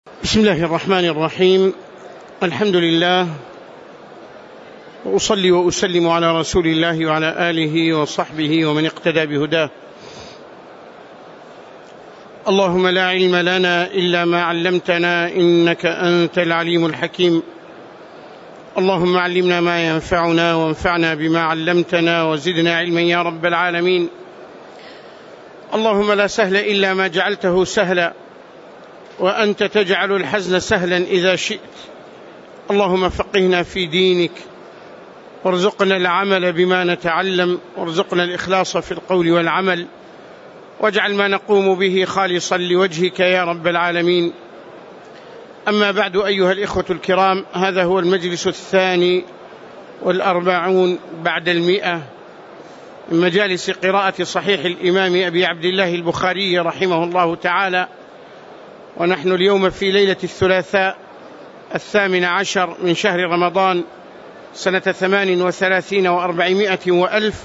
بسم الله الرحمن الرحيم. الحمد لله، وأصلي وأسلم على رسول الله وعلى آله وصحبه ومن اقتدى بهداه. اللهم لا علم لنا إلا ما علمتنا إنك أنت العليم الحكيم. اللهم علمنا ما ينفعنا وانفعنا بما علمتنا وزدنا علما يا رب العالمين. اللهم لا سهل إلا ما جعلته سهلا، وأنت تجعل الحزن سهلا إذا شئت. اللهم فقهنا في دينك، وارزقنا العمل بما نتعلم، وارزقنا الإخلاص في القول والعمل، واجعل ما نقوم به خالصا لوجهك يا رب العالمين. أما بعد، أيها الإخوة الكرام، هذا هو المجلس 42 بعد 100 من مجالس قراءة صحيح الإمام أبي عبد الله البخاري رحمه الله تعالى، ونحن اليوم في ليلة الثلاثاء 18 من شهر رمضان سنة 38 و400 وألف،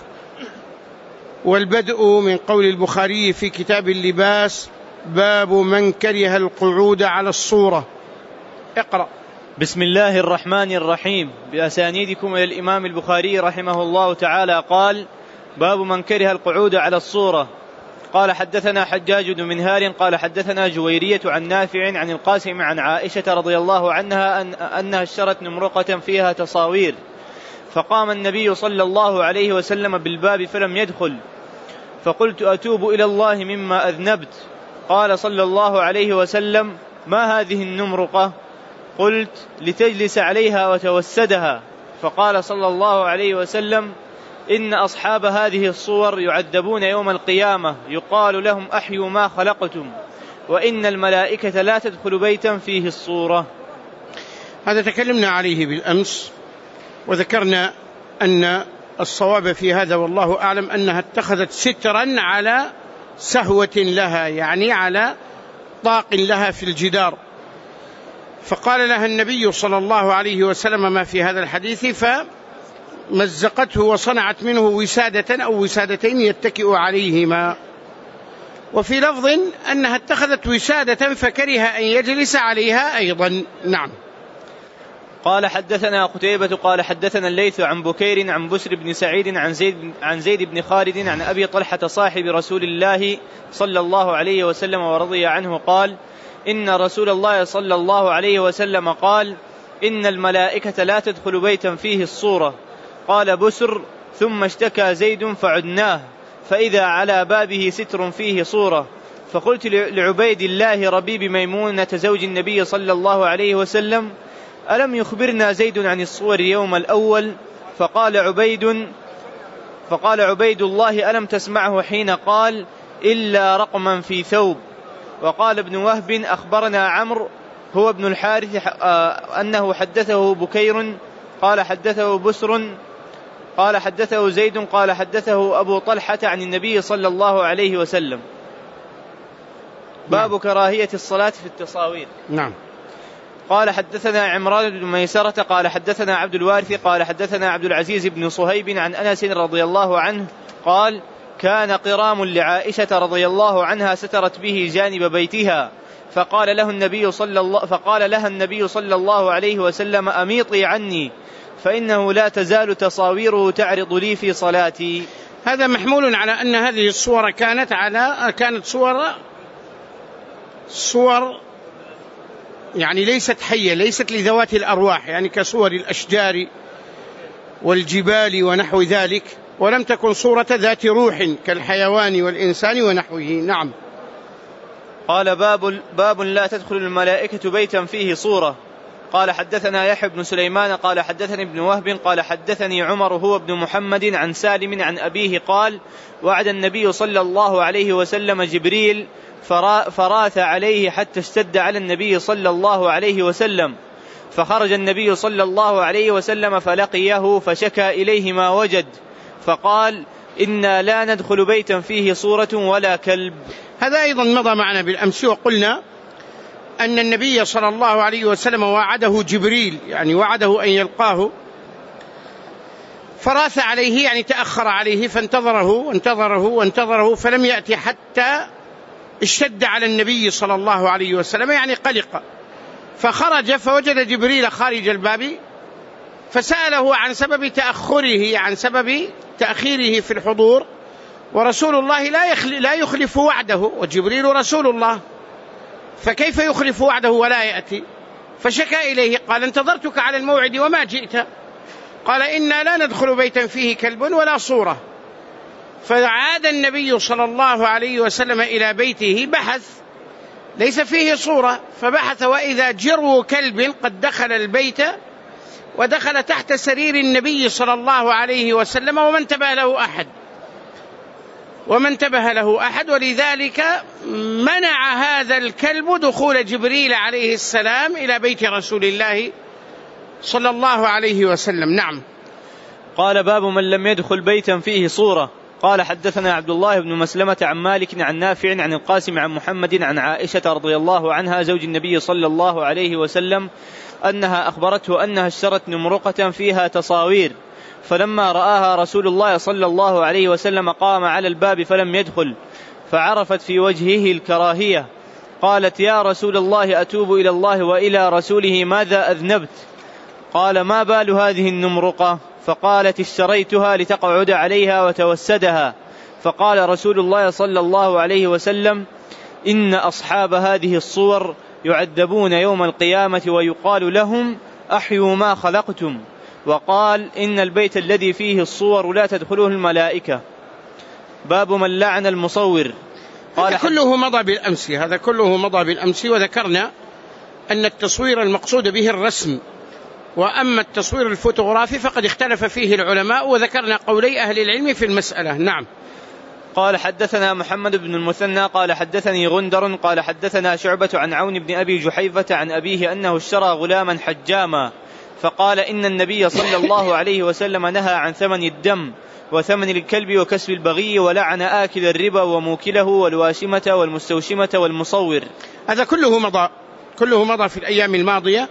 والبدء من قول البخاري في كتاب اللباس: باب من كره القعود على الصورة. اقرأ. بسم الله الرحمن الرحيم. بأسانيدكم إلى الإمام البخاري رحمه الله تعالى قال: باب من كره القعود على الصورة. قال: حدثنا حجاج بن منهار قال: حدثنا جويرية عن نافع عن القاسم عن عائشة رضي الله عنها أنها اشترت نمرقة فيها تصاوير، فقام النبي صلى الله عليه وسلم بالباب فلم يدخل، فقلت: أتوب إلى الله مما أذنبت. قال صلى الله عليه وسلم: ما هذه النمرقة؟ قلت: لتجلس عليها وتوسدها. فقال صلى الله عليه وسلم: إن أصحاب هذه الصور يعذبون يوم القيامة، يقال لهم: أحيوا ما خلقتم، وإن الملائكة لا تدخل بيتا فيه الصورة. هذا تكلمنا عليه بالأمس، وذكرنا أن الصواب في هذا والله أعلم أنها اتخذت سترا على سهوة لها، يعني على طاق لها في الجدار، فقال لها النبي صلى الله عليه وسلم ما في هذا الحديث، فمزقته وصنعت منه وسادة أو وسادتين يتكئ عليهما. وفي لفظ أنها اتخذت وسادة فكره أن يجلس عليها أيضا. نعم. قال: حدثنا قتيبة قال: حدثنا الليث عن بكير عن بسر بن سعيد عن زيد بن خالد عن أبي طلحة صاحب رسول الله صلى الله عليه وسلم ورضي عنه قال: إن رسول الله صلى الله عليه وسلم قال: إن الملائكة لا تدخل بيتا فيه الصورة. قال بسر: ثم اشتكى زيد فعدناه، فإذا على بابه ستر فيه صورة. فقلت لعبيد الله ربيب ميمونة زوج النبي صلى الله عليه وسلم: ألم يخبرنا زيد عن الصور يوم الأول؟ فقال عبيد الله: ألم تسمعه حين قال: إلا رقما في ثوب. وقال ابن وهب: أخبرنا عمرو هو ابن الحارث أنه حدثه بكير قال حدثه بسر قال حدثه زيد قال حدثه أبو طلحة عن النبي صلى الله عليه وسلم. باب كراهية الصلاة في التصاوير. نعم. قال: حدثنا عمران بن ميسرة قال: حدثنا عبد الوارث قال: حدثنا عبد العزيز بن صهيب عن أنس رضي الله عنه قال: كان قرام لعائشة رضي الله عنها سترت به جانب بيتها، فقال لها النبي صلى الله عليه وسلم: أميطي عني، فإنه لا تزال تصاويره تعرض لي في صلاتي. هذا محمول على أن هذه الصور كانت صور يعني ليست حية، ليست لذوات الأرواح، يعني كصور الأشجار والجبال ونحو ذلك، ولم تكن صورة ذات روح كالحيوان والإنسان ونحوه. نعم. قال: باب لا تدخل الملائكة بيتا فيه صورة. قال: حدثنا يحيى بن سليمان قال: حدثني ابن وهب قال: حدثني عمر هو ابن محمد عن سالم عن أبيه قال: وعد النبي صلى الله عليه وسلم جبريل فراث عليه حتى اشتد على النبي صلى الله عليه وسلم، فخرج النبي صلى الله عليه وسلم فلقيه فشكى إليه ما وجد، فقال: إنا لا ندخل بيتا فيه صورة ولا كلب. هذا أيضا مضى معنا بالأمس، وقلنا أن النبي صلى الله عليه وسلم وعده جبريل، يعني وعده أن يلقاه، فراث عليه يعني تأخر عليه، فانتظره فلم يأتي حتى اشتد على النبي صلى الله عليه وسلم، يعني قلق. فخرج فوجد جبريل خارج الباب فسأله عن سبب تأخره، عن سبب تأخيره في الحضور، ورسول الله لا يخلف وعده، وجبريل رسول الله، فكيف يخلف وعده ولا يأتي؟ فشكى إليه، قال: انتظرتك على الموعد وما جئت. قال: إنا لا ندخل بيتا فيه كلب ولا صورة. فعاد النبي صلى الله عليه وسلم إلى بيته، بحث ليس فيه صورة، فبحث وإذا جرو كلب قد دخل البيت ودخل تحت سرير النبي صلى الله عليه وسلم، وما انتبه له أحد، ولذلك منع هذا الكلب دخول جبريل عليه السلام إلى بيت رسول الله صلى الله عليه وسلم. نعم. قال: باب من لم يدخل بيتا فيه صورة. قال: حدثنا عبد الله بن مسلمة عن مالك عن نافع عن القاسم عن محمد عن عائشة رضي الله عنها زوج النبي صلى الله عليه وسلم أنها أخبرته أنها اشترت نمرقة فيها تصاوير، فلما رآها رسول الله صلى الله عليه وسلم قام على الباب فلم يدخل، فعرفت في وجهه الكراهية، قالت: يا رسول الله، أتوب إلى الله وإلى رسوله، ماذا أذنبت؟ قال: ما بال هذه النمرقة؟ فقالت: اشتريتها لتقعد عليها وتوسدها. فقال رسول الله صلى الله عليه وسلم: إن أصحاب هذه الصور يعذبون يوم القيامة ويقال لهم: أحيوا ما خلقتم. وقال: إن البيت الذي فيه الصور لا تدخله الملائكة. باب من لعن المصور. قال: هذا كله مضى بالأمس، وذكرنا أن التصوير المقصود به الرسم، وأما التصوير الفوتوغرافي فقد اختلف فيه العلماء، وذكرنا قولي أهل العلم في المسألة. نعم. قال: حدثنا محمد بن المثنى قال: حدثني غندر قال: حدثنا شعبة عن عون بن أبي جحيفة عن أبيه أنه اشترى غلاما حجاما، فقال: إن النبي صلى الله عليه وسلم نهى عن ثمن الدم وثمن الكلب وكسب البغي، ولعن آكل الربا وموكله والواشمة والمستوشمة والمصور. هذا كله مضى في الأيام الماضية.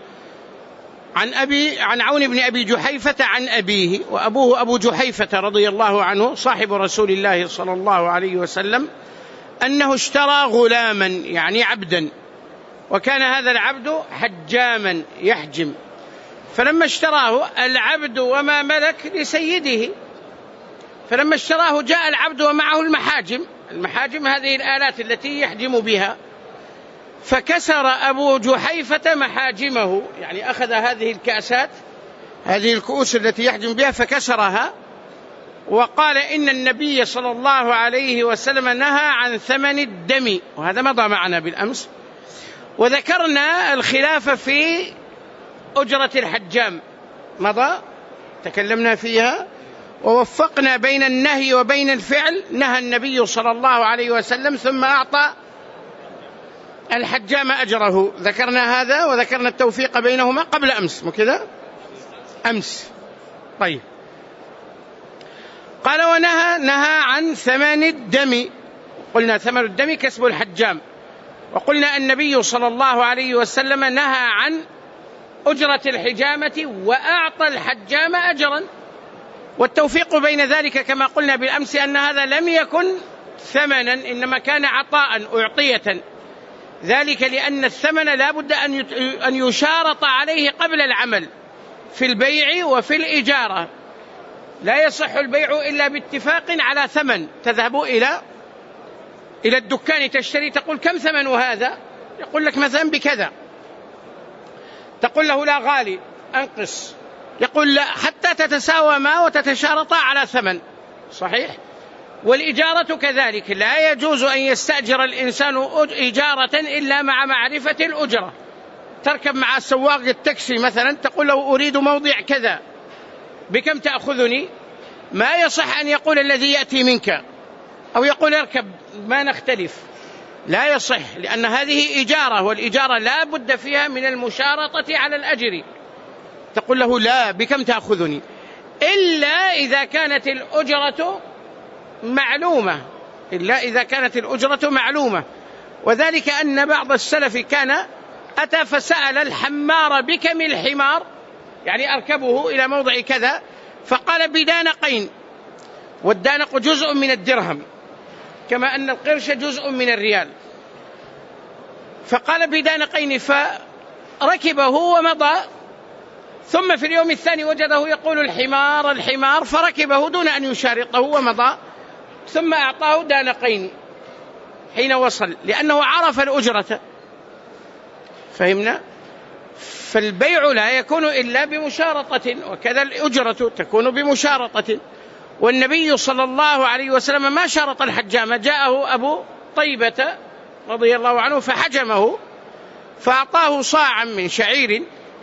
عن عون بن أبي جحيفة عن أبيه، وأبوه أبو جحيفة رضي الله عنه صاحب رسول الله صلى الله عليه وسلم، أنه اشترى غلاما يعني عبدا، وكان هذا العبد حجاما يحجم، فلما اشتراه العبد وما ملك لسيده، فلما اشتراه جاء العبد ومعه المحاجم هذه الآلات التي يحجم بها، فكسر أبو جحيفة محاجمه، يعني أخذ هذه الكأسات، هذه الكؤوس التي يحجم بها فكسرها، وقال: إن النبي صلى الله عليه وسلم نهى عن ثمن الدم. وهذا مضى معنا بالأمس، وذكرنا الخلاف في أجرة الحجام، مضى تكلمنا فيها، ووفقنا بين النهي وبين الفعل. نهى النبي صلى الله عليه وسلم ثم أعطى الحجام أجره، ذكرنا هذا، وذكرنا التوفيق بينهما قبل أمس، مو كذا؟ أمس. طيب. قال: نهى عن ثمن الدم. قلنا ثمن الدم كسب الحجام، وقلنا النبي صلى الله عليه وسلم نهى عن أجرة الحجامة وأعطى الحجام أجرا، والتوفيق بين ذلك كما قلنا بالأمس أن هذا لم يكن ثمنا، إنما كان عطاء أعطية، ذلك لأن الثمن لا بد أن يشارط عليه قبل العمل في البيع وفي الإجارة. لا يصح البيع إلا باتفاق على ثمن. تذهب إلى الدكان تشتري، تقول: كم ثمن هذا؟ يقول لك مثلا بكذا، تقول له: لا غالي، أنقص. يقول: لا، حتى تتساوما وتتشارطا على ثمن. صحيح. والإجارة كذلك، لا يجوز أن يستأجر الإنسان إجارة إلا مع معرفة الأجرة. تركب مع سواق التاكسي مثلا، تقول له: أريد موضع كذا، بكم تأخذني؟ ما يصح أن يقول الذي يأتي منك، أو يقول: اركب ما نختلف. لا يصح، لأن هذه إجارة، والإجارة لا بد فيها من المشارطة على الأجر. تقول له: لا، بكم تأخذني؟ إلا إذا كانت الأجرة معلومة. وذلك أن بعض السلف كان أتى فسأل الحمار: بكم الحمار؟ يعني أركبه إلى موضع كذا، فقال: بدانقين، والدانق جزء من الدرهم، كما أن القرش جزء من الريال. فقال: بدانقين. فركبه ومضى، ثم في اليوم الثاني وجده يقول الحمار الحمار، فركبه دون أن يشارطه ومضى، ثم أعطاه دانقين حين وصل، لأنه عرف الأجرة. فهمنا؟ فالبيع لا يكون إلا بمشارطة، وكذا الأجرة تكون بمشارطة. والنبي صلى الله عليه وسلم ما شارط الحجام، جاءه أبو طيبة رضي الله عنه فحجمه فأعطاه صاعا من شعير،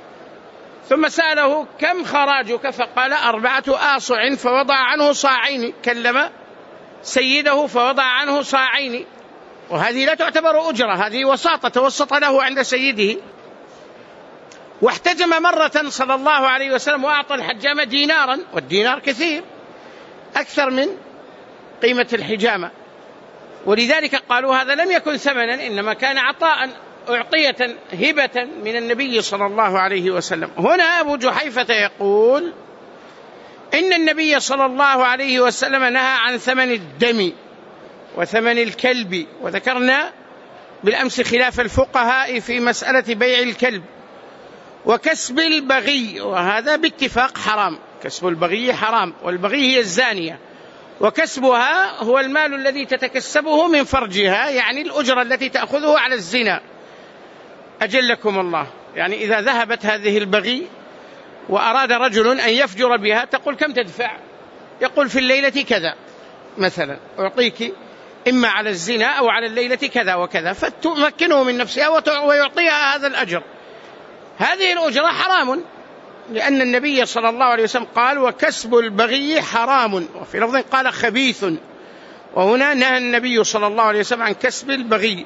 ثم سأله كم خراجك؟ فقال 4 آصع، فوضع عنه صاعين، كلم سيده فوضع عنه صاعين. وهذه لا تعتبر أجرة، هذه وساطة، توسط له عند سيده. واحتجم مرة صلى الله عليه وسلم وأعطى الحجام دينارا، والدينار كثير أكثر من قيمة الحجامة، ولذلك قالوا هذا لم يكن ثمنا، إنما كان عطاء، أعطية هبة من النبي صلى الله عليه وسلم. هنا أبو جحيفة يقول إن النبي صلى الله عليه وسلم نهى عن ثمن الدم وثمن الكلب، وذكرنا بالأمس خلاف الفقهاء في مسألة بيع الكلب. وكسب البغي، وهذا باتفاق حرام، كسب البغي حرام، والبغي هي الزانية، وكسبها هو المال الذي تتكسبه من فرجها، يعني الأجرة التي تأخذه على الزنا. أجلكم الله، يعني إذا ذهبت هذه البغي وأراد رجل أن يفجر بها، تقول كم تدفع؟ يقول في الليلة كذا مثلا، أعطيك إما على الزنا أو على الليلة كذا وكذا، فتمكنه من نفسها ويعطيها هذا الأجر. هذه الأجرة حرام، لأن النبي صلى الله عليه وسلم قال وكسب البغي حرام، وفي لفظ قال خبيث، وهنا نهى النبي صلى الله عليه وسلم عن كسب البغي.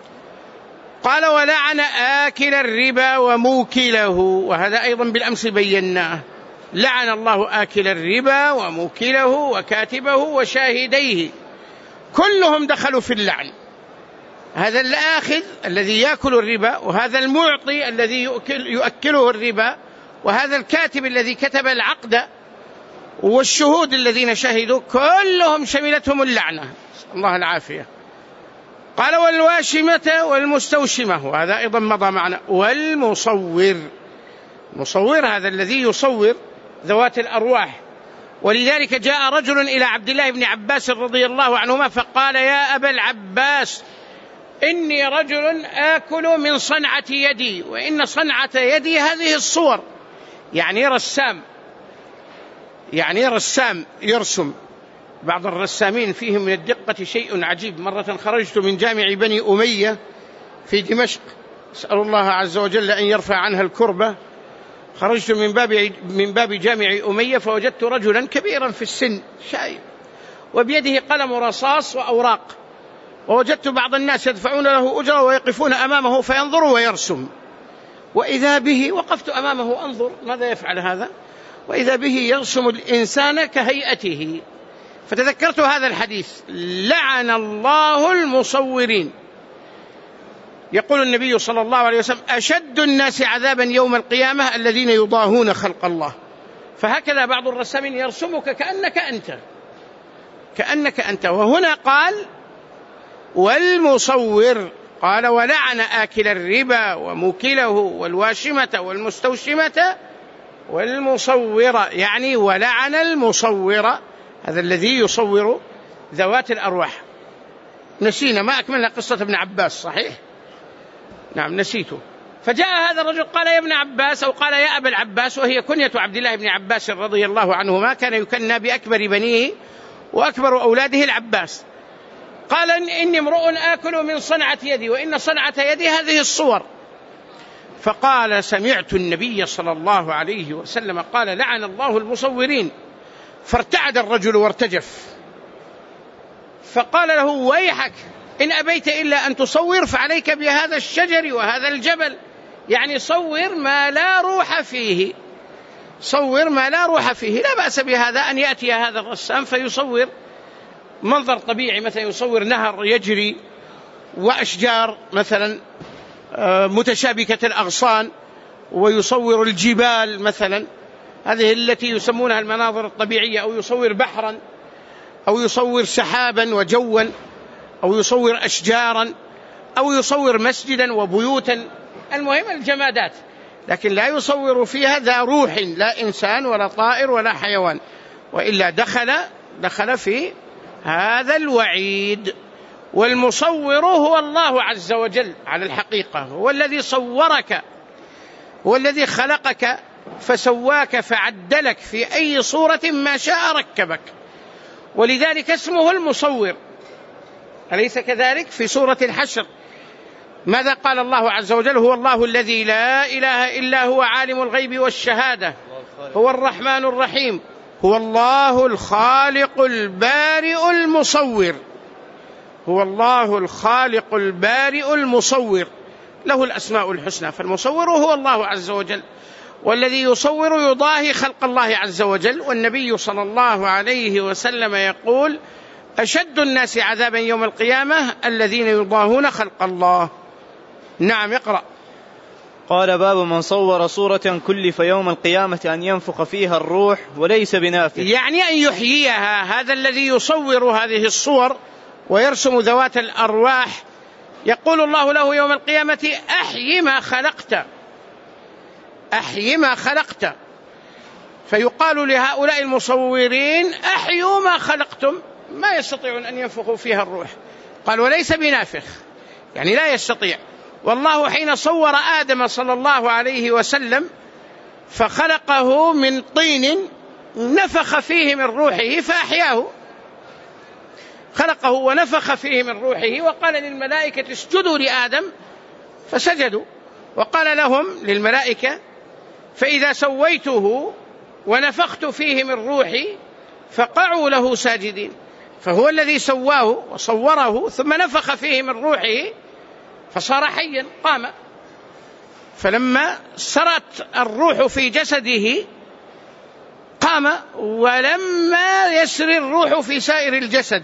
قال ولعن آكل الربا وموكله، وهذا أيضا بالأمس بيناه، لعن الله آكل الربا وموكله وكاتبه وشاهديه، كلهم دخلوا في اللعن. هذا الآخذ الذي يأكل الربا، وهذا المعطي الذي يؤكله الربا، وهذا الكاتب الذي كتب العقد، والشهود الذين شهدوا، كلهم شملتهم اللعنة، الله العافية. قال والواشمة والمستوشمة، وهذا أيضا مضى معنا. والمصور، مصور هذا الذي يصور ذوات الأرواح. ولذلك جاء رجل إلى عبد الله بن عباس رضي الله عنهما فقال يا أبا العباس إني رجل آكل من صنعة يدي، وإن صنعة يدي هذه الصور، يعني رسام يرسم. بعض الرسامين فيهم من الدقة شيء عجيب. مرة خرجت من جامع بني أمية في دمشق، أسأل الله عز وجل أن يرفع عنها الكربة. خرجت من باب جامع أمية فوجدت رجلا كبيرا في السن شايب، وبيده قلم رصاص وأوراق، ووجدت بعض الناس يدفعون له أجرة ويقفون أمامه فينظر ويرسم. وإذا به وقفت أمامه أنظر ماذا يفعل هذا، وإذا به يرسم الإنسان كهيئته. فتذكرت هذا الحديث، لعن الله المصورين. يقول النبي صلى الله عليه وسلم أشد الناس عذابا يوم القيامة الذين يضاهون خلق الله. فهكذا بعض الرسامين يرسمك كأنك أنت. وهنا قال والمصور، قال ولعن آكل الربا وموكله والواشمة والمستوشمة والمصورة، يعني ولعن المصور، هذا الذي يصور ذوات الأرواح. نسينا ما أكملنا قصة ابن عباس، صحيح؟ نعم نسيته. فجاء هذا الرجل قال يا ابن عباس، أو قال يا أبا العباس، وهي كنية عبد الله بن عباس رضي الله عنهما، كان يكنى بأكبر بنيه وأكبر أولاده العباس. قال إني امرؤ آكل من صنعة يدي، وإن صنعة يدي هذه الصور. فقال سمعت النبي صلى الله عليه وسلم قال لعن الله المصورين. فارتعد الرجل وارتجف، فقال له ويحك إن أبيت إلا أن تصور فعليك بهذا الشجر وهذا الجبل، يعني صور ما لا روح فيه، صور ما لا روح فيه. لا بأس بهذا أن يأتي هذا الرسام فيصور منظر طبيعي، مثلا يصور نهر يجري وأشجار مثلا متشابكة الأغصان، ويصور الجبال مثلا، هذه التي يسمونها المناظر الطبيعية، أو يصور بحرا، أو يصور سحابا وجوا، أو يصور أشجارا، أو يصور مسجدا وبيوتا المهم الجمادات، لكن لا يصور فيها ذا روح، لا إنسان ولا طائر ولا حيوان، وإلا دخل في هذا الوعيد. والمصور هو الله عز وجل على الحقيقة، هو الذي صورك، هو الذي خلقك فسواك فعدلك في أي صورة ما شاء ركبك، ولذلك اسمه المصور. أليس كذلك؟ في سورة الحشر ماذا قال الله عز وجل؟ هو الله الذي لا إله إلا هو عالم الغيب والشهادة هو الرحمن الرحيم هو الله الخالق البارئ المصور. هو الله الخالق البارئ المصور، له الأسماء الحسنى، فالمصور هو الله عز وجل، والذي يصور يضاهي خلق الله عز وجل. والنبي صلى الله عليه وسلم يقول: أشد الناس عذابا يوم القيامة الذين يضاهون خلق الله. نعم، اقرأ. قال: باب من صور صورة كلف يوم القيامة أن ينفخ فيها الروح وليس بنافخ، يعني أن يحييها. هذا الذي يصور هذه الصور ويرسم ذوات الأرواح يقول الله له يوم القيامة: أحيي ما خلقت، أحيي ما خلقت. فيقال لهؤلاء المصورين: أحيوا ما خلقتم، ما يستطيعون أن ينفخوا فيها الروح. قال: وليس بنافخ، يعني لا يستطيع. والله حين صور آدم صلى الله عليه وسلم فخلقه من طين نفخ فيه من روحه فأحياه، خلقه ونفخ فيه من روحه، وقال للملائكة: اسجدوا لآدم فسجدوا، وقال لهم للملائكة: فإذا سويته ونفخت فيه من روحي فقعوا له ساجدين. فهو الذي سواه وصوره ثم نفخ فيه من روحه فصار حيا، قام. فلما سرت الروح في جسده قام، ولما يسر الروح في سائر الجسد،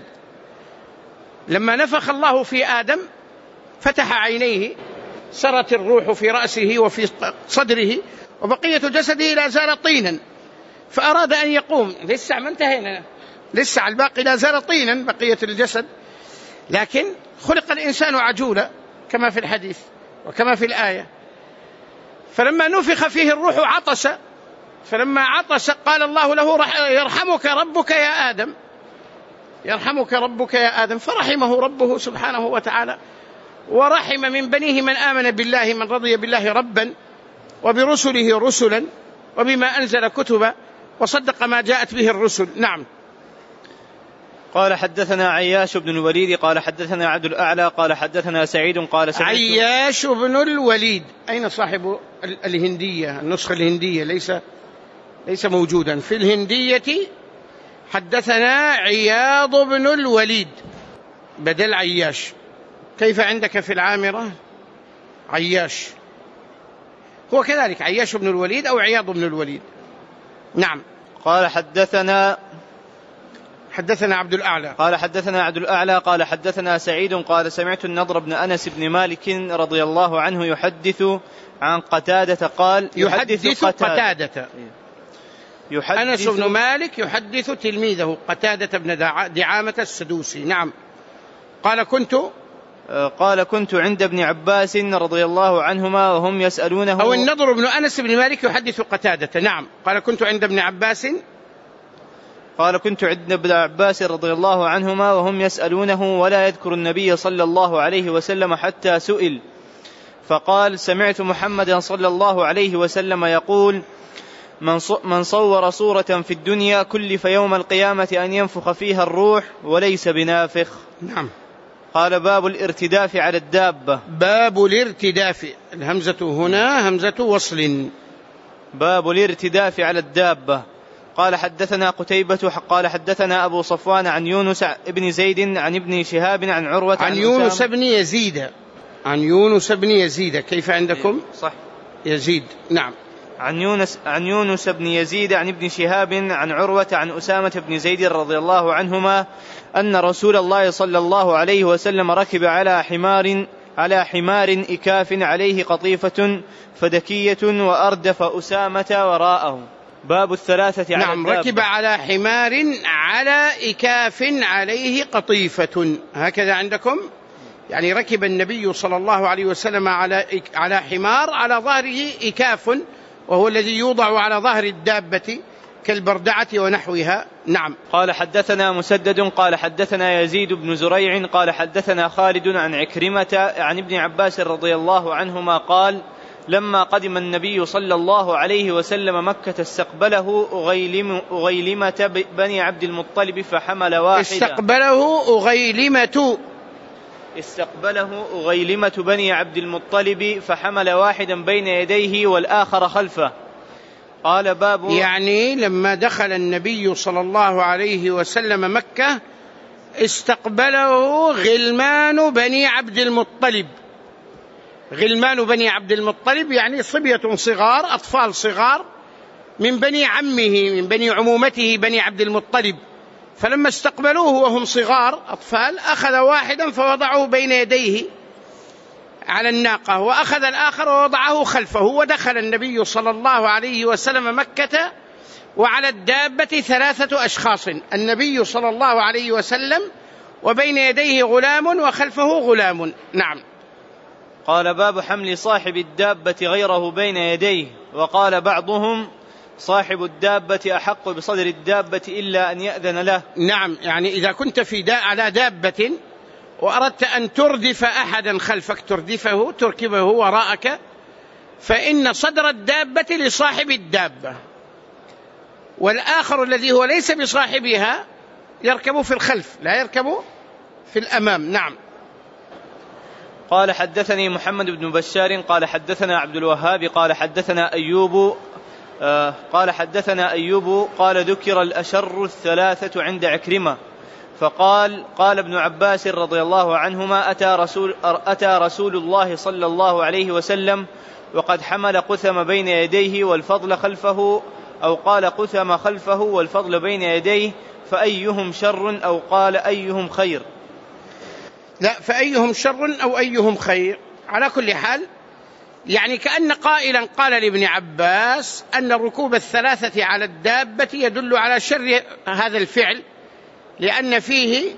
لما نفخ الله في آدم فتح عينيه، سرت الروح في رأسه وفي صدره، وبقية جسده لا زال طينا، فأراد أن يقوم. لسه ما انتهينا، لسه الباقي لا زال طينا بقية الجسد، لكن خلق الإنسان عجولا كما في الحديث وكما في الآية. فلما نفخ فيه الروح عطس، فلما عطس قال الله له: يرحمك ربك يا آدم، يرحمك ربك يا آدم. فرحمه ربه سبحانه وتعالى، ورحم من بنيه من آمن بالله، من رضي بالله ربا وبرسله رسلا وبما أنزل كتبا وصدق ما جاءت به الرسل. نعم. قال: حدثنا عياش بن الوليد قال حدثنا عبد الأعلى قال حدثنا سعيد قال سمعت. عياش بن الوليد، أين صاحب الهندية؟ النسخة الهندية ليس موجودا في الهندية. حدثنا عياض بن الوليد بدل عياش. كيف عندك في العامرة؟ عياش، هو كذلك عياش بن الوليد أو عياض بن الوليد. نعم. قال: حدثنا عبد الأعلى قال حدثنا عبد الأعلى قال حدثنا سعيد قال سمعت النضر بن أنس بن مالك رضي الله عنه يحدث عن قتادة قال يحدث قتادة. أنس بن مالك يحدث تلميذه قتادة بن دعامة السدوسي. نعم. قال كنت عند ابن عباس رضي الله عنهما وهم يسألونه، أو النضر بن أنس بن مالك يحدث قتادة. نعم. قال كنت عند ابن عباس رضي الله عنهما وهم يسألونه ولا يذكر النبي صلى الله عليه وسلم حتى سئل، فقال: سمعت محمدا صلى الله عليه وسلم يقول: من صور صورة في الدنيا كلف يوم القيامة أن ينفخ فيها الروح وليس بنافخ. نعم. قال: باب الارتداف على الدابة. باب الارتداف، الهمزة هنا همزة وصل. باب الارتداف على الدابة. قال: حدثنا قتيبة قال حدثنا أبو صفوان عن يونس بن زيد عن ابن شهاب عن عروة عن يونس بن يزيد. عن يونس بن يزيد. كيف عندكم؟ صح، يزيد. نعم. عن يونس بن يزيد عن ابن شهاب عن عروة عن أسامة بن زيد رضي الله عنهما أن رسول الله صلى الله عليه وسلم ركب على حمار إكاف عليه قطيفة فدكية وأردف أسامة وراءه. باب الثلاثة على نعم. ركب على حمار على إكاف عليه قطيفة، هكذا عندكم؟ يعني ركب النبي صلى الله عليه وسلم على حمار على ظهره إكاف، وهو الذي يوضع على ظهر الدابة كالبردعة ونحوها. نعم. قال حدثنا مسدد قال حدثنا يزيد بن زريع قال حدثنا خالد عن عكرمة عن ابن عباس رضي الله عنهما قال لما قدم النبي صلى الله عليه وسلم مكة استقبله أغيلمة بني عبد المطلب فحمل واحدا. استقبله أغيلمة بني عبد المطلب فحمل واحدا بين يديه والآخر خلفه. قال باب، يعني لما دخل النبي صلى الله عليه وسلم مكة استقبله غلمان بني عبد المطلب. غلمان بني عبد المطلب يعني صبية صغار، أطفال صغار من بني عمه من بني عمومته بني عبد المطلب. فلما استقبلوه وهم صغار أطفال أخذ واحدا فوضعه بين يديه على الناقة، وأخذ الآخر ووضعه خلفه، ودخل النبي صلى الله عليه وسلم مكة وعلى الدابة 3 أشخاص، النبي صلى الله عليه وسلم وبين يديه غلام وخلفه غلام. نعم. قال باب حمل صاحب الدابة غيره بين يديه. وقال بعضهم صاحب الدابة أحق بصدر الدابة إلا أن يأذن له. نعم، يعني إذا كنت على دابة وأردت أن تردف أحدا خلفك تركبه وراءك، فإن صدر الدابة لصاحب الدابة، والآخر الذي هو ليس بصاحبها يركب في الخلف لا يركب في الأمام. نعم. قال حدثني محمد بن بشار قال حدثنا عبد الوهاب قال حدثنا أيوب قال ذكر الأشر 3 عند عكرمة فقال قال ابن عباس رضي الله عنهما أتى رسول الله صلى الله عليه وسلم وقد حمل قثم بين يديه والفضل خلفه، أو قال قثم خلفه والفضل بين يديه، فأيهم شر أو قال أيهم خير؟ لا، فأيهم شر أو أيهم خير. على كل حال يعني كأن قائلا قال لابن عباس أن ركوب 3 على الدابة يدل على شر هذا الفعل، لأن فيه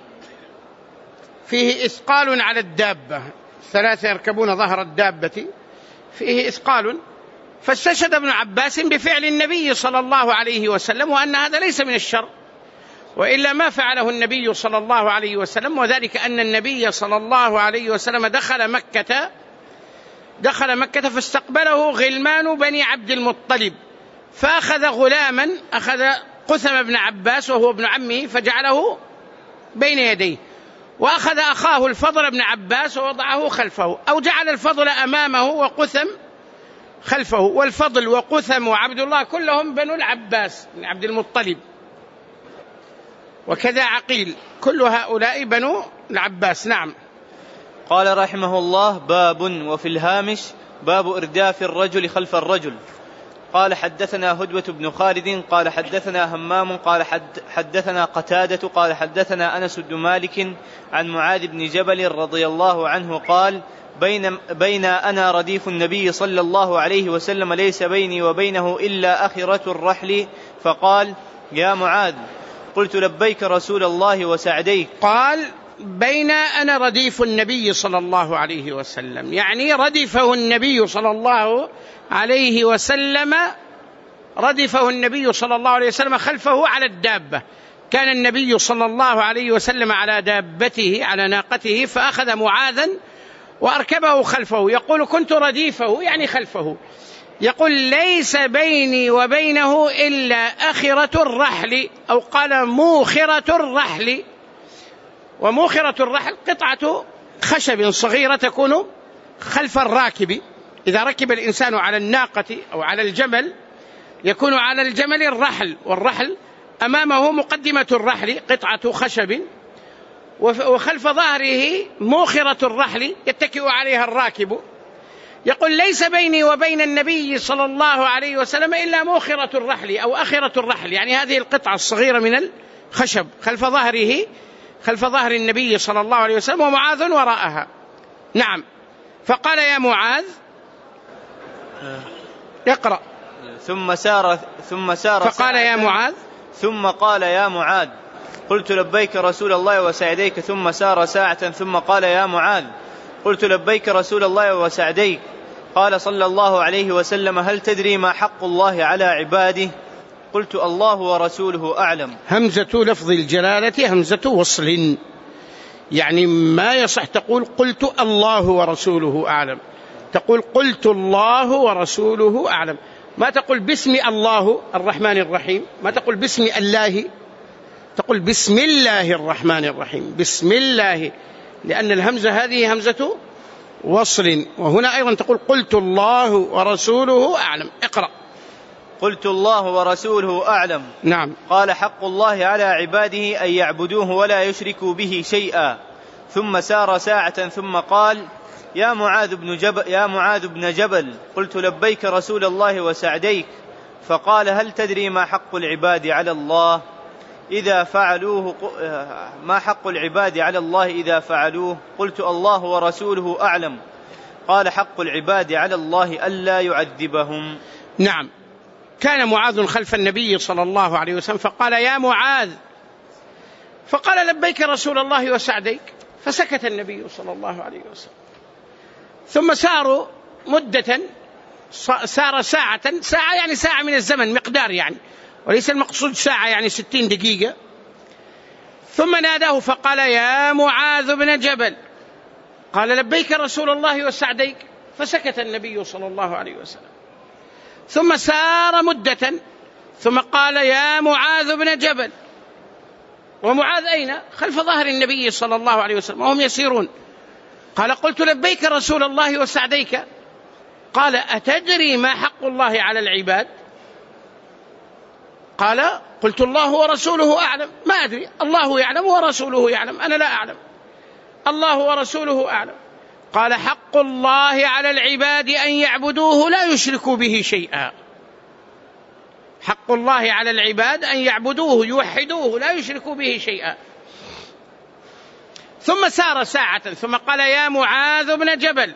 إثقال على الدابة، 3 يركبون ظهر الدابة فيه إثقال. فاستشهد ابن عباس بفعل النبي صلى الله عليه وسلم وأن هذا ليس من الشر، وإلا ما فعله النبي صلى الله عليه وسلم، وذلك أن النبي صلى الله عليه وسلم دخل مكة فاستقبله غلمان بني عبد المطلب، فأخذ غلاما، أخذ قثم بن عباس وهو ابن عمه فجعله بين يديه، وأخذ أخاه الفضل بن عباس ووضعه خلفه، أو جعل الفضل أمامه وقثم خلفه، والفضل وقثم وعبد الله كلهم بنو العباس بن عبد المطلب، وكذا عقيل، كل هؤلاء بنو العباس. نعم. قال رحمه الله باب وفي الهامش باب إرداف الرجل خلف الرجل. قال حدثنا هدوة بن خالد قال حدثنا همام قال حدثنا قتادة قال حدثنا أنس بن مالك عن معاذ بن جبل رضي الله عنه قال بين أنا رديف النبي صلى الله عليه وسلم ليس بيني وبينه إلا أخرة الرحل، فقال يا معاذ، قلت لبيك رسول الله وسعديك. قال بين أنا رديف النبي صلى الله عليه وسلم، يعني ردفه النبي صلى الله عليه وسلم، خلفه على الدابة. كان النبي صلى الله عليه وسلم على دابته على ناقته، فأخذ معاذا وأركبه خلفه، يقول كنت رديفه يعني خلفه، يقول ليس بيني وبينه إلا أخرة الرحل، أو قال موخرة الرحل. وموخرة الرحل قطعة خشب صغيرة تكون خلف الراكب، إذا ركب الإنسان على الناقة أو على الجمل يكون على الجمل الرحل، والرحل أمامه مقدمة الرحل قطعة خشب، وخلف ظهره موخرة الرحل يتكئ عليها الراكب. يقول ليس بيني وبين النبي صلى الله عليه وسلم إلا موخرة الرحل أو أخرة الرحل، يعني هذه القطعة الصغيرة من الخشب خلف ظهر النبي صلى الله عليه وسلم، ومعاذ وراءها. نعم. فقال يا معاذ، يقرأ ثم سار فقال يا معاذ، ثم قال يا معاذ قلت لبيك رسول الله وسعديك، ثم سار ساعة ثم قال يا معاذ. قلت لبيك رسول الله وسعديك. قال صلى الله عليه وسلم هل تدري ما حق الله على عباده؟ قلت الله ورسوله أعلم. همزة لفظ الجلالة همزة وصل، يعني ما يصح تقول قلت الله ورسوله أعلم، تقول قلت الله ورسوله أعلم. ما تقول باسم الله الرحمن الرحيم، ما تقول باسم الله، تقول بسم الله الرحمن الرحيم، بسم الله، لأن الهمزة هذه همزة وصل. وهنا أيضا تقول قلت الله ورسوله أعلم. اقرأ. قلت الله ورسوله أعلم. نعم. قال حق الله على عباده أن يعبدوه ولا يشركوا به شيئا. ثم سار ساعة ثم قال يا معاذ بن جبل. قلت لبيك رسول الله وسعديك. فقال هل تدري ما حق العباد على الله إذا فعلوه؟ ما حق العباد على الله إذا فعلوه؟ قلت الله ورسوله أعلم. قال حق العباد على الله ألا يعذبهم. نعم. كان معاذ خلف النبي صلى الله عليه وسلم فقال يا معاذ، فقال لبيك رسول الله وسعديك، فسكت النبي صلى الله عليه وسلم. ثم ساروا مدة، سار ساعة يعني ساعة من الزمن مقدار يعني، وليس المقصود ساعة يعني 60 دقيقة. ثم ناداه فقال يا معاذ بن جبل. قال لبيك رسول الله وسعديك، فسكت النبي صلى الله عليه وسلم. ثم سار مدة ثم قال يا معاذ بن جبل. ومعاذ أين؟ خلف ظهر النبي صلى الله عليه وسلم وهم يسيرون. قال قلت لبيك رسول الله وسعديك. قال أتدري ما حق الله على العباد؟ قال قلت الله ورسوله أعلم. ما أدري، الله يعلم ورسوله يعلم، أنا لا أعلم، الله ورسوله أعلم. قال حق الله على العباد أن يعبدوه لا يشركوا به شيئا. حق الله على العباد أن يعبدوه يوحدوه لا يشركوا به شيئا. ثم سار ساعة ثم قال يا معاذ بن جبل.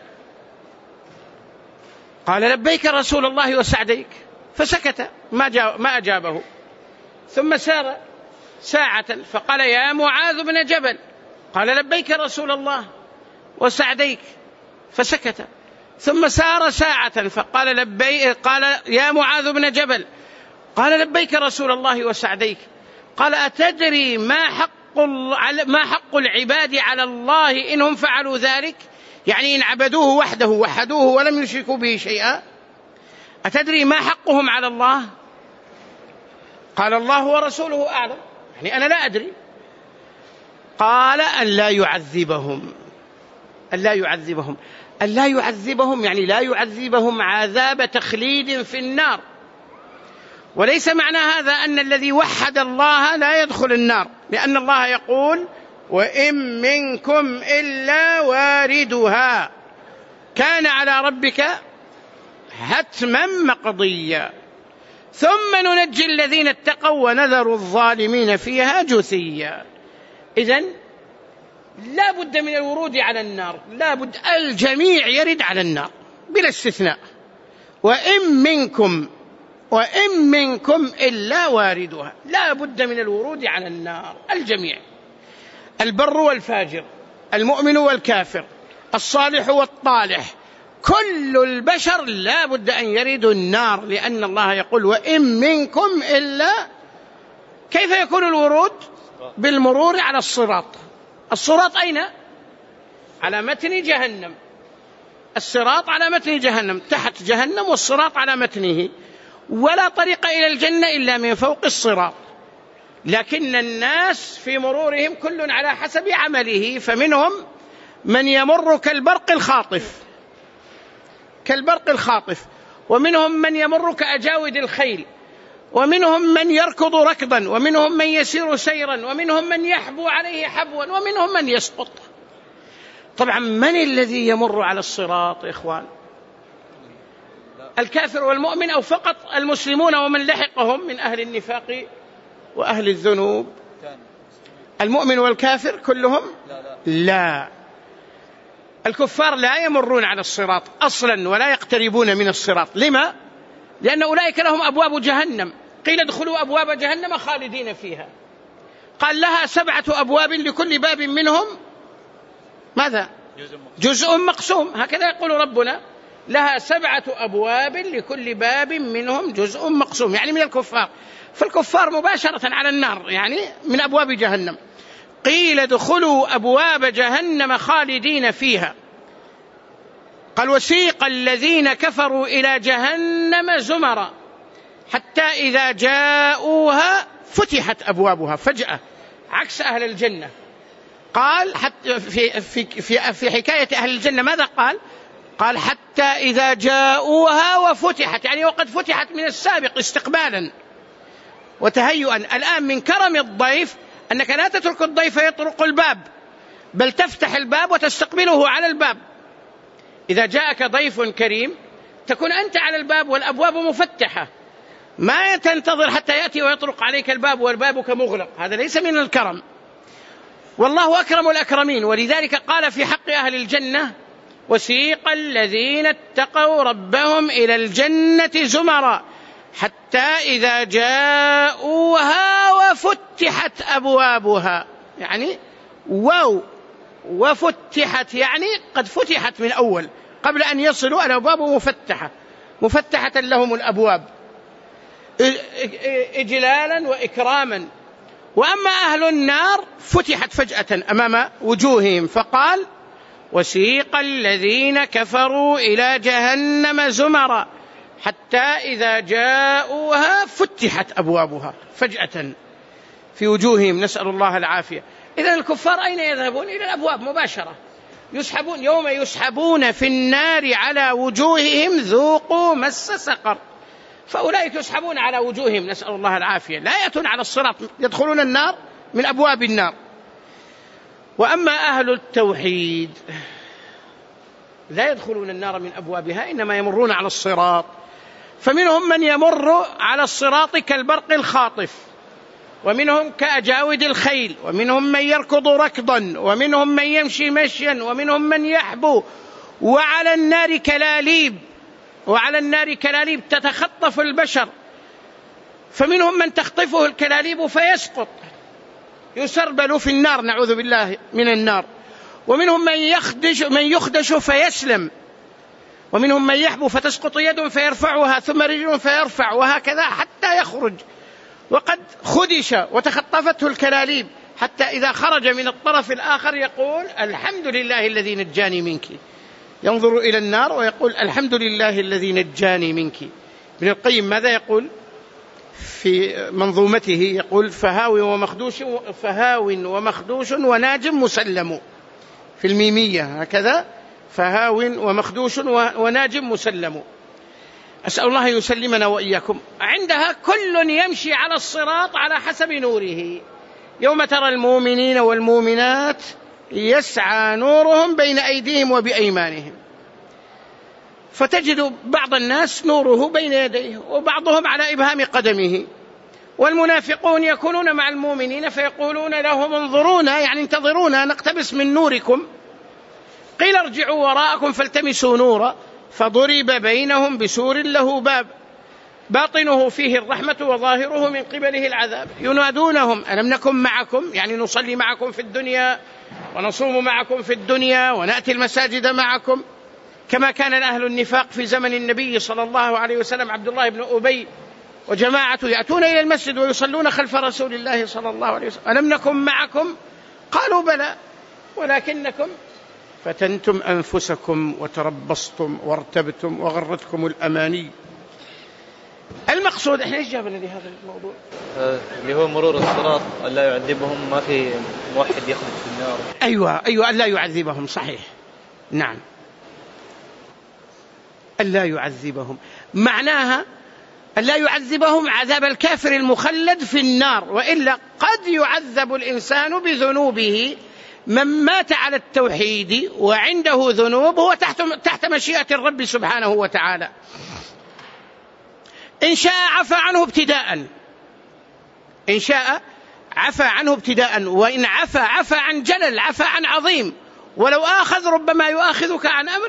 قال لبيك رسول الله وسعديك، فسكت ما أجابه. ثم سار ساعة فقال يا معاذ بن جبل. قال لبيك رسول الله وسعديك، فسكت. ثم سار ساعة فقال قال يا معاذ بن جبل. قال لبيك رسول الله وسعديك. قال أتدري ما حق العباد على الله إنهم فعلوا ذلك؟ يعني إن عبدوه وحده وحدوه ولم يشركوا به شيئا، أتدري ما حقهم على الله؟ قال الله ورسوله أعلم، يعني أنا لا أدري. قال أن لا يعذبهم، أن لا يعذبهم، أن لا يعذبهم يعني لا يعذبهم عذاب تخليد في النار. وليس معنى هذا أن الذي وحد الله لا يدخل النار، لأن الله يقول وإن منكم إلا واردها كان على ربك حتما مقضيا ثم ننجي الذين اتقوا ونذر الظالمين فيها جثيا. إذن لا بد من الورود على النار، لا بد، الجميع يرد على النار بلا استثناء. وإن منكم إلا واردها، لا بد من الورود على النار الجميع، البر والفاجر، المؤمن والكافر، الصالح والطالح، كل البشر لا بد أن يردوا النار، لأن الله يقول وإن منكم إلا. كيف يكون الورود؟ بالمرور على الصراط. الصراط أين؟ على متن جهنم. الصراط على متن جهنم، تحت جهنم، والصراط على متنه، ولا طريق إلى الجنة إلا من فوق الصراط. لكن الناس في مرورهم كل على حسب عمله، فمنهم من يمر كالبرق الخاطف، ومنهم من يمر كأجاود الخيل، ومنهم من يركض ركضا، ومنهم من يسير سيرا، ومنهم من يحبو عليه حبوا، ومنهم من يسقط. طبعا من الذي يمر على الصراط إخوان؟ الكافر والمؤمن، أو فقط المسلمون ومن لحقهم من أهل النفاق وأهل الذنوب؟ المؤمن والكافر كلهم؟ لا، الكفار لا يمرون على الصراط أصلا ولا يقتربون من الصراط. لما؟ لأن أولئك لهم أبواب جهنم، قيل ادخلوا أبواب جهنم خالدين فيها. قال لها 7 أبواب لكل باب منهم ماذا؟ جزء مقسوم. هكذا يقول ربنا، لها 7 أبواب لكل باب منهم جزء مقسوم، يعني من الكفار. فالكفار مباشرة على النار، يعني من أبواب جهنم. قيل ادخلوا أبواب جهنم خالدين فيها. قال وسيق الذين كفروا إلى جهنم زمرا حتى إذا جاءوها فتحت أبوابها فجأة، عكس أهل الجنة. قال حتى في حكاية أهل الجنة ماذا قال؟ قال حتى إذا جاءوها وفتحت، يعني وقد فتحت من السابق استقبالا وتهيئا. الآن من كرم الضيف أنك لا تترك الضيف يطرق الباب، بل تفتح الباب وتستقبله على الباب. إذا جاءك ضيف كريم تكون أنت على الباب والأبواب مفتحة، ما تنتظر حتى يأتي ويطرق عليك الباب والبابك مغلق، هذا ليس من الكرم. والله أكرم الأكرمين. ولذلك قال في حق أهل الجنة وسيق الذين اتقوا ربهم إلى الجنة زمرا حتى إذا جاءوها وفتحت أبوابها، يعني وفتحت، يعني قد فتحت من أول قبل أن يصلوا. الأبواب مفتحة لهم الأبواب إجلالا وإكراما. وأما أهل النار فتحت فجأة أمام وجوههم. فقال وسيق الذين كفروا إلى جهنم زمرا حتى إذا جاءوها فتحت أبوابها فجأة في وجوههم، نسأل الله العافية. إذن الكفار أين يذهبون؟ إلى الأبواب مباشرة، يسحبون يوم يسحبون في النار على وجوههم ذوقوا مس سقر. فأولئك يسحبون على وجوههم، نسأل الله العافية، لا يأتون على الصراط، يدخلون النار من أبواب النار. وأما أهل التوحيد لا يدخلون النار من أبوابها، إنما يمرون على الصراط. فمنهم من يمر على الصراط كالبرق الخاطف، ومنهم كأجاود الخيل، ومنهم من يركض ركضا، ومنهم من يمشي مشيا، ومنهم من يحبو. وعلى النار كلاليب تتخطف البشر، فمنهم من تخطفه الكلاليب فيسقط يسربل في النار، نعوذ بالله من النار. ومنهم من يخدش فيسلم، ومنهم من يحبو فتسقط يد فيرفعها ثم رجل فيرفع، وهكذا حتى يخرج. وقد خدش وتخطفته الكلاليب حتى إذا خرج من الطرف الآخر يقول الحمد لله الذي نجاني منك. ينظر إلى النار ويقول الحمد لله الذي نجاني منك. ابن القيم ماذا يقول في منظومته؟ يقول فهاو ومخدوش وناج مسلم، في الميمية هكذا، فهاو ومخدوش وناج مسلم. أسأل الله يسلمنا وإياكم. عندها كل يمشي على الصراط على حسب نوره. يوم ترى المؤمنين والمؤمنات يسعى نورهم بين أيديهم وبأيمانهم، فتجد بعض الناس نوره بين يديه وبعضهم على إبهام قدمه. والمنافقون يكونون مع المؤمنين فيقولون لهم انظرونا، يعني انتظرونا نقتبس من نوركم. قيل ارجعوا وراءكم فالتمسوا نورا فضرب بينهم بسور له باب باطنه فيه الرحمة وظاهره من قبله العذاب. ينادونهم ألم نكن معكم، يعني نصلي معكم في الدنيا ونصوم معكم في الدنيا ونأتي المساجد معكم، كما كان أهل النفاق في زمن النبي صلى الله عليه وسلم، عبد الله بن أبي وجماعة يأتون إلى المسجد ويصلون خلف رسول الله صلى الله عليه وسلم. ألم نكن معكم؟ قالوا بلى ولكنكم فتنتم أنفسكم وتربصتم وارتبتم وغرتكم الأماني. المقصود احنا ايش جابنا لهذا الموضوع؟ اللي هو مرور الصراط، ألا يعذبهم، ما في موحد يخلد في النار. أيوة ألا يعذبهم، صحيح، نعم، ألا يعذبهم، معناها ألا يعذبهم عذاب الكافر المخلد في النار، وإلا قد يعذب الإنسان بذنوبه. من مات على التوحيد وعنده ذنوب هو تحت مشيئة الرب سبحانه وتعالى. إن شاء عفى عنه ابتداء، إن شاء عفى عنه ابتداء، وإن عفى عن جلل، عفى عن عظيم. ولو آخذ ربما يؤاخذك عن أمر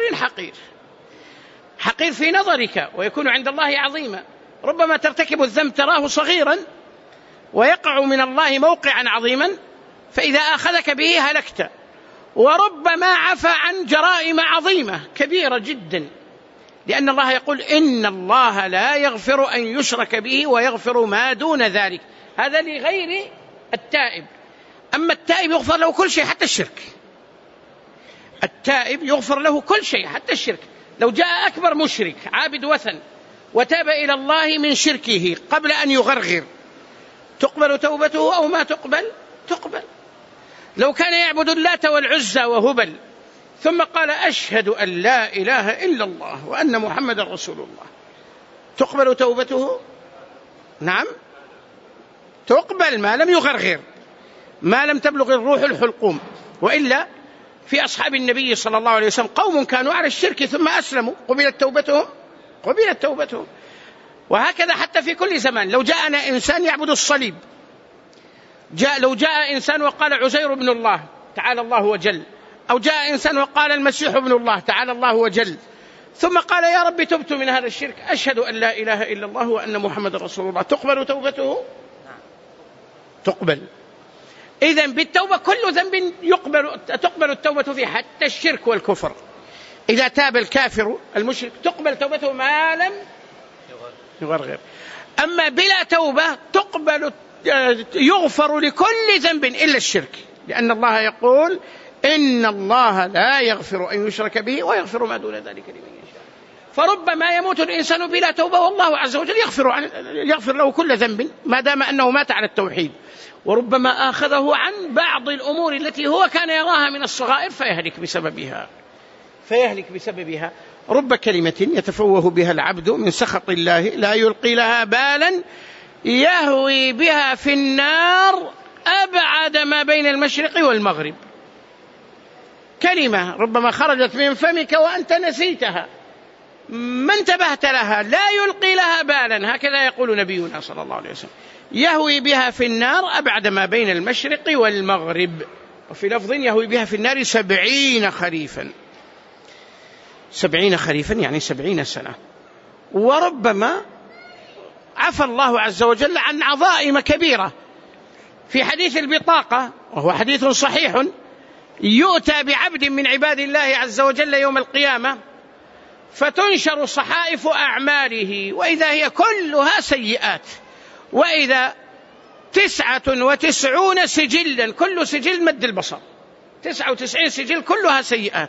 حقير في نظرك ويكون عند الله عظيما. ربما ترتكب الذنب تراه صغيرا ويقع من الله موقعا عظيما، فإذا أخذك به هلكت. وربما عفى عن جرائم عظيمة كبيرة جدا، لأن الله يقول إن الله لا يغفر أن يشرك به ويغفر ما دون ذلك. هذا لغير التائب. أما التائب يغفر له كل شيء حتى الشرك. التائب يغفر له كل شيء حتى الشرك. لو جاء أكبر مشرك عابد وثن وتاب إلى الله من شركه قبل أن يغرغر، تقبل توبته أو ما تقبل؟ تقبل. لو كان يعبد اللات والعزى وهبل ثم قال أشهد أن لا إله إلا الله وأن محمد رسول الله، تقبل توبته؟ نعم تقبل، ما لم يغرغر، ما لم تبلغ الروح الحلقوم. وإلا في أصحاب النبي صلى الله عليه وسلم قوم كانوا على الشرك ثم أسلموا، قبلت توبتهم؟ قبلت توبتهم. وهكذا حتى في كل زمان. لو جاءنا إنسان يعبد الصليب، لو جاء إنسان وقال عزير بن الله تعالى الله وجل، أو جاء إنسان وقال المسيح ابن الله تعالى الله وجل، ثم قال يا رب تبت من هذا الشرك، أشهد أن لا إله إلا الله وأن محمد رسول الله، تقبل توبته؟ تقبل. إذن بالتوبة كل ذنب تقبل التوبة فيه حتى الشرك والكفر. إذا تاب الكافر المشرك تقبل توبته ما لم يغرغر. أما بلا توبة يغفر لكل ذنب إلا الشرك، لأن الله يقول إن الله لا يغفر أن يشرك به ويغفر ما دون ذلك لمن يشاء. فربما يموت الإنسان بلا توبة والله عز وجل يغفر له كل ذنب ما دام أنه مات على التوحيد، وربما آخذه عن بعض الأمور التي هو كان يراها من الصغائر فيهلك بسببها. رب كلمة يتفوه بها العبد من سخط الله لا يلقي لها بالا يهوي بها في النار أبعد ما بين المشرق والمغرب. كلمة ربما خرجت من فمك وأنت نسيتها، ما انتبهت لها، لا يلقي لها بالا، هكذا يقول نبينا صلى الله عليه وسلم، يهوي بها في النار أبعد ما بين المشرق والمغرب. وفي لفظ يهوي بها في النار 70 خريفا. 70 خريفا يعني 70 سنة. وربما عفى الله عز وجل عن عظائم كبيرة. في حديث البطاقة، وهو حديث صحيح، يؤتى بعبد من عباد الله عز وجل يوم القيامة فتنشر صحائف أعماله وإذا هي كلها سيئات، وإذا 99 سجلا، كل سجل مد البصر، 99 سجل كلها سيئات.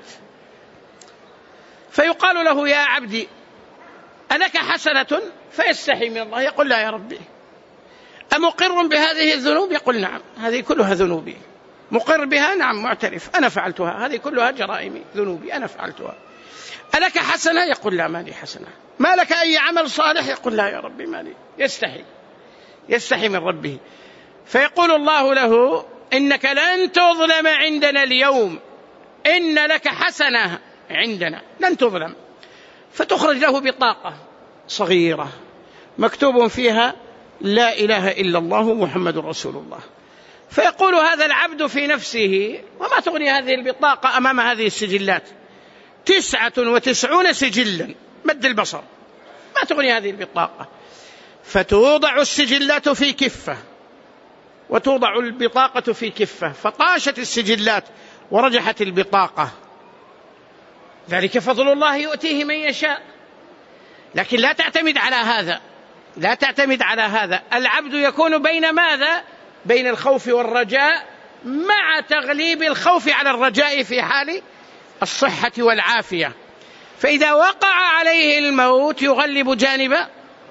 فيقال له يا عبدي ألك حسنة؟ فيستحي من الله يقول لا يا ربي. أمقر بهذه الذنوب؟ يقول نعم هذه كلها ذنوبي. مقر بها؟ نعم معترف أنا فعلتها، هذه كلها جرائمي ذنوبي أنا فعلتها. ألك حسنة؟ يقول لا ما لي حسنة. ما لك أي عمل صالح؟ يقول لا يا ربي ما لي. يستحي من ربه. فيقول الله له إنك لن تظلم عندنا اليوم، إن لك حسنة عندنا لن تظلم. فتخرج له بطاقة صغيرة مكتوب فيها لا إله إلا الله محمد رسول الله. فيقول هذا العبد في نفسه وما تغني هذه البطاقة أمام هذه السجلات، 99 سجلا مد البصر، ما تغني هذه البطاقة. فتوضع السجلات في كفة وتوضع البطاقة في كفة، فطاشت السجلات ورجحت البطاقة. ذلك فضل الله يؤتيه من يشاء. لكن لا تعتمد على هذا. العبد يكون بين ماذا؟ بين الخوف والرجاء، مع تغليب الخوف على الرجاء في حال الصحة والعافية. فإذا وقع عليه الموت يغلب جانبه،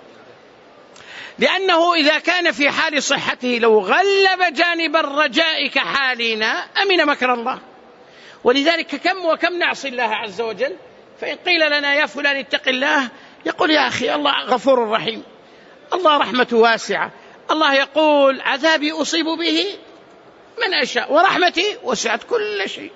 لأنه إذا كان في حال صحته لو غلب جانب الرجاء كحالنا أمن مكر الله. ولذلك كم نعصي الله عز وجل، فإن قيل لنا يا فلان اتق الله يقول يا أخي الله غفور رحيم، الله رحمته واسعة، الله يقول عذابي أصيب به من أشاء ورحمتي وسعت كل شيء.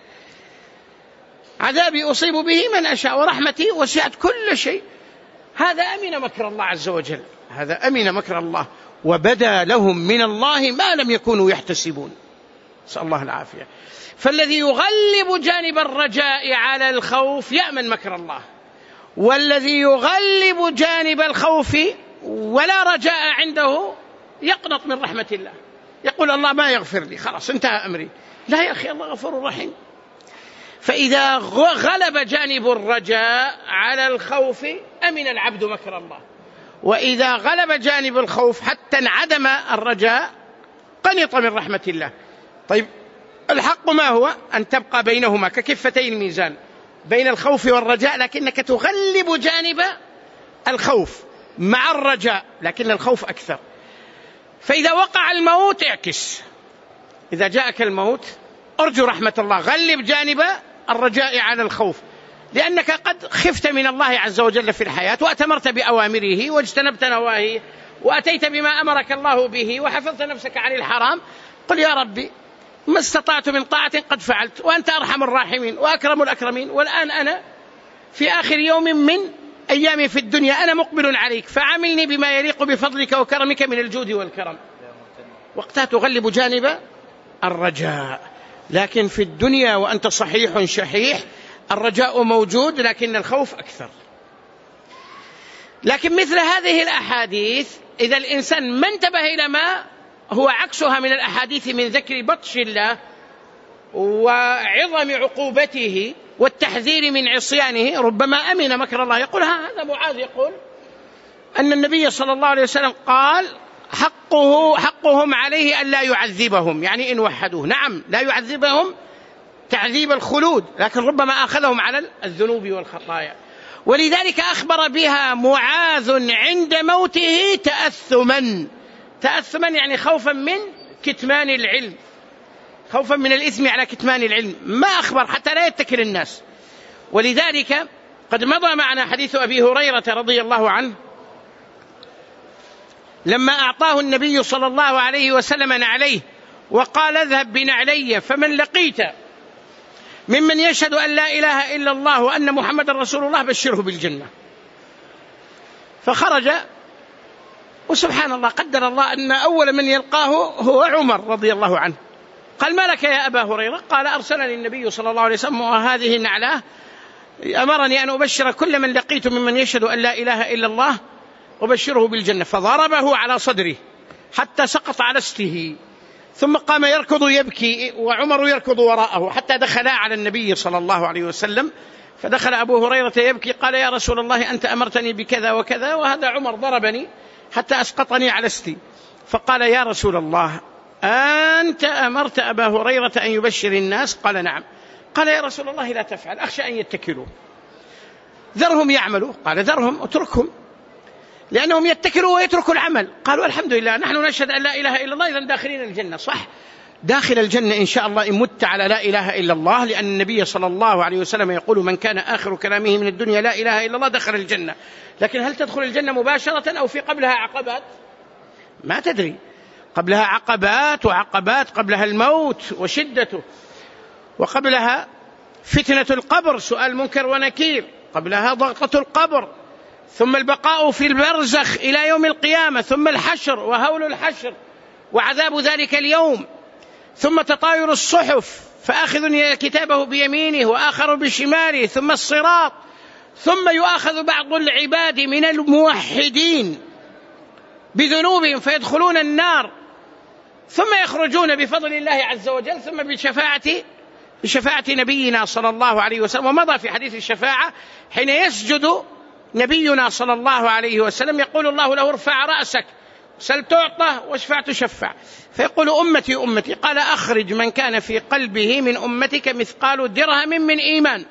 عذابي أصيب به من أشاء ورحمتي وسعت كل شيء. هذا أمن مكر الله عز وجل، هذا أمن مكر الله، وبدا لهم من الله ما لم يكونوا يحتسبون، نسأل الله العافية. فالذي يغلب جانب الرجاء على الخوف يأمن مكر الله، والذي يغلب جانب الخوف ولا رجاء عنده يقنط من رحمة الله، يقول الله ما يغفر لي، خلاص انتهى أمري. لا يا أخي، الله غفور رحيم. فإذا غلب جانب الرجاء على الخوف أمن العبد مكر الله، وإذا غلب جانب الخوف حتى انعدم الرجاء قنط من رحمة الله. طيب الحق ما هو؟ أن تبقى بينهما ككفتي الميزان، بين الخوف والرجاء، لكنك تغلب جانب الخوف مع الرجاء، لكن الخوف أكثر. فإذا وقع الموت اعكس، إذا جاءك الموت أرجو رحمة الله، غلب جانب الرجاء على الخوف، لأنك قد خفت من الله عز وجل في الحياة وأتمرت بأوامره واجتنبت نواهيه وأتيت بما أمرك الله به وحفظت نفسك عن الحرام. قل يا ربي ما استطعت من طاعة قد فعلت، وأنت أرحم الراحمين وأكرم الأكرمين، والآن أنا في آخر يوم من أيامي في الدنيا أنا مقبل عليك، فعاملني بما يليق بفضلك وكرمك من الجود والكرم. وقتها تغلب جانب الرجاء. لكن في الدنيا وأنت صحيح شحيح الرجاء موجود لكن الخوف أكثر. لكن مثل هذه الأحاديث إذا الإنسان ما انتبه إلى ما هو عكسها من الأحاديث من ذكر بطش الله وعظم عقوبته والتحذير من عصيانه ربما أمن مكر الله. يقول هذا معاذ يقول أن النبي صلى الله عليه وسلم قال حقهم عليه أن لا يعذبهم، يعني إن وحدوه نعم لا يعذبهم تعذيب الخلود، لكن ربما أخذهم على الذنوب والخطايا. ولذلك أخبر بها معاذ عند موته تأثما يعني خوفا من كتمان العلم، خوفا من الإثم على كتمان العلم، ما أخبر حتى لا يتكل الناس. ولذلك قد مضى معنا حديث أبي هريرة رضي الله عنه لما أعطاه النبي صلى الله عليه وسلم نعليه وقال اذهب بنعلي فمن لقيت ممن يشهد أن لا إله إلا الله وأن محمد رسول الله بشره بالجنة. فخرج وسبحان الله قدر الله أن أول من يلقاه هو عمر رضي الله عنه. قال ما لك يا أبا هريرة؟ قال أرسلني النبي صلى الله عليه وسلم وهذه نعلاه أمرني أن أبشر كل من لقيت ممن يشهد أن لا إله إلا الله وبشره بالجنة. فضربه على صدره حتى سقط على استه، ثم قام يركض يبكي وعمر يركض وراءه حتى دخلا على النبي صلى الله عليه وسلم. فدخل أبو هريرة يبكي قال يا رسول الله أنت أمرتني بكذا وكذا وهذا عمر ضربني حتى أسقطني على استي. فقال يا رسول الله أنت أمرت أبا هريرة أن يبشر الناس؟ قال نعم. قال يا رسول الله لا تفعل أخشى أن يتكلوا، ذرهم يعملوا. قال ذرهم اتركهم لأنهم يتكلوا ويتركوا العمل. قالوا الحمد لله نحن نشهد أن لا إله إلا الله إذن داخلين الجنة. صح، داخل الجنة إن شاء الله إن مت على لا إله إلا الله، لأن النبي صلى الله عليه وسلم يقول من كان آخر كلامه من الدنيا لا إله إلا الله دخل الجنة. لكن هل تدخل الجنة مباشرة أو في قبلها عقبات؟ ما تدري، قبلها عقبات وعقبات، قبلها الموت وشدته، وقبلها فتنة القبر سؤال منكر ونكير، قبلها ضغطة القبر، ثم البقاء في البرزخ إلى يوم القيامة، ثم الحشر وهول الحشر وعذاب ذلك اليوم، ثم تطاير الصحف فآخذ كتابه بيمينه وآخر بشماله، ثم الصراط، ثم يؤاخذ بعض العباد من الموحدين بذنوبهم فيدخلون النار ثم يخرجون بفضل الله عز وجل، ثم بشفاعة نبينا صلى الله عليه وسلم. ومضى في حديث الشفاعة حين يسجد نبينا صلى الله عليه وسلم يقول الله له ارفع رأسك سل تعطى واشفع تشفع، فيقول أمتي أمتي. قال أخرج من كان في قلبه من أمتك مثقال درهم من إيمان.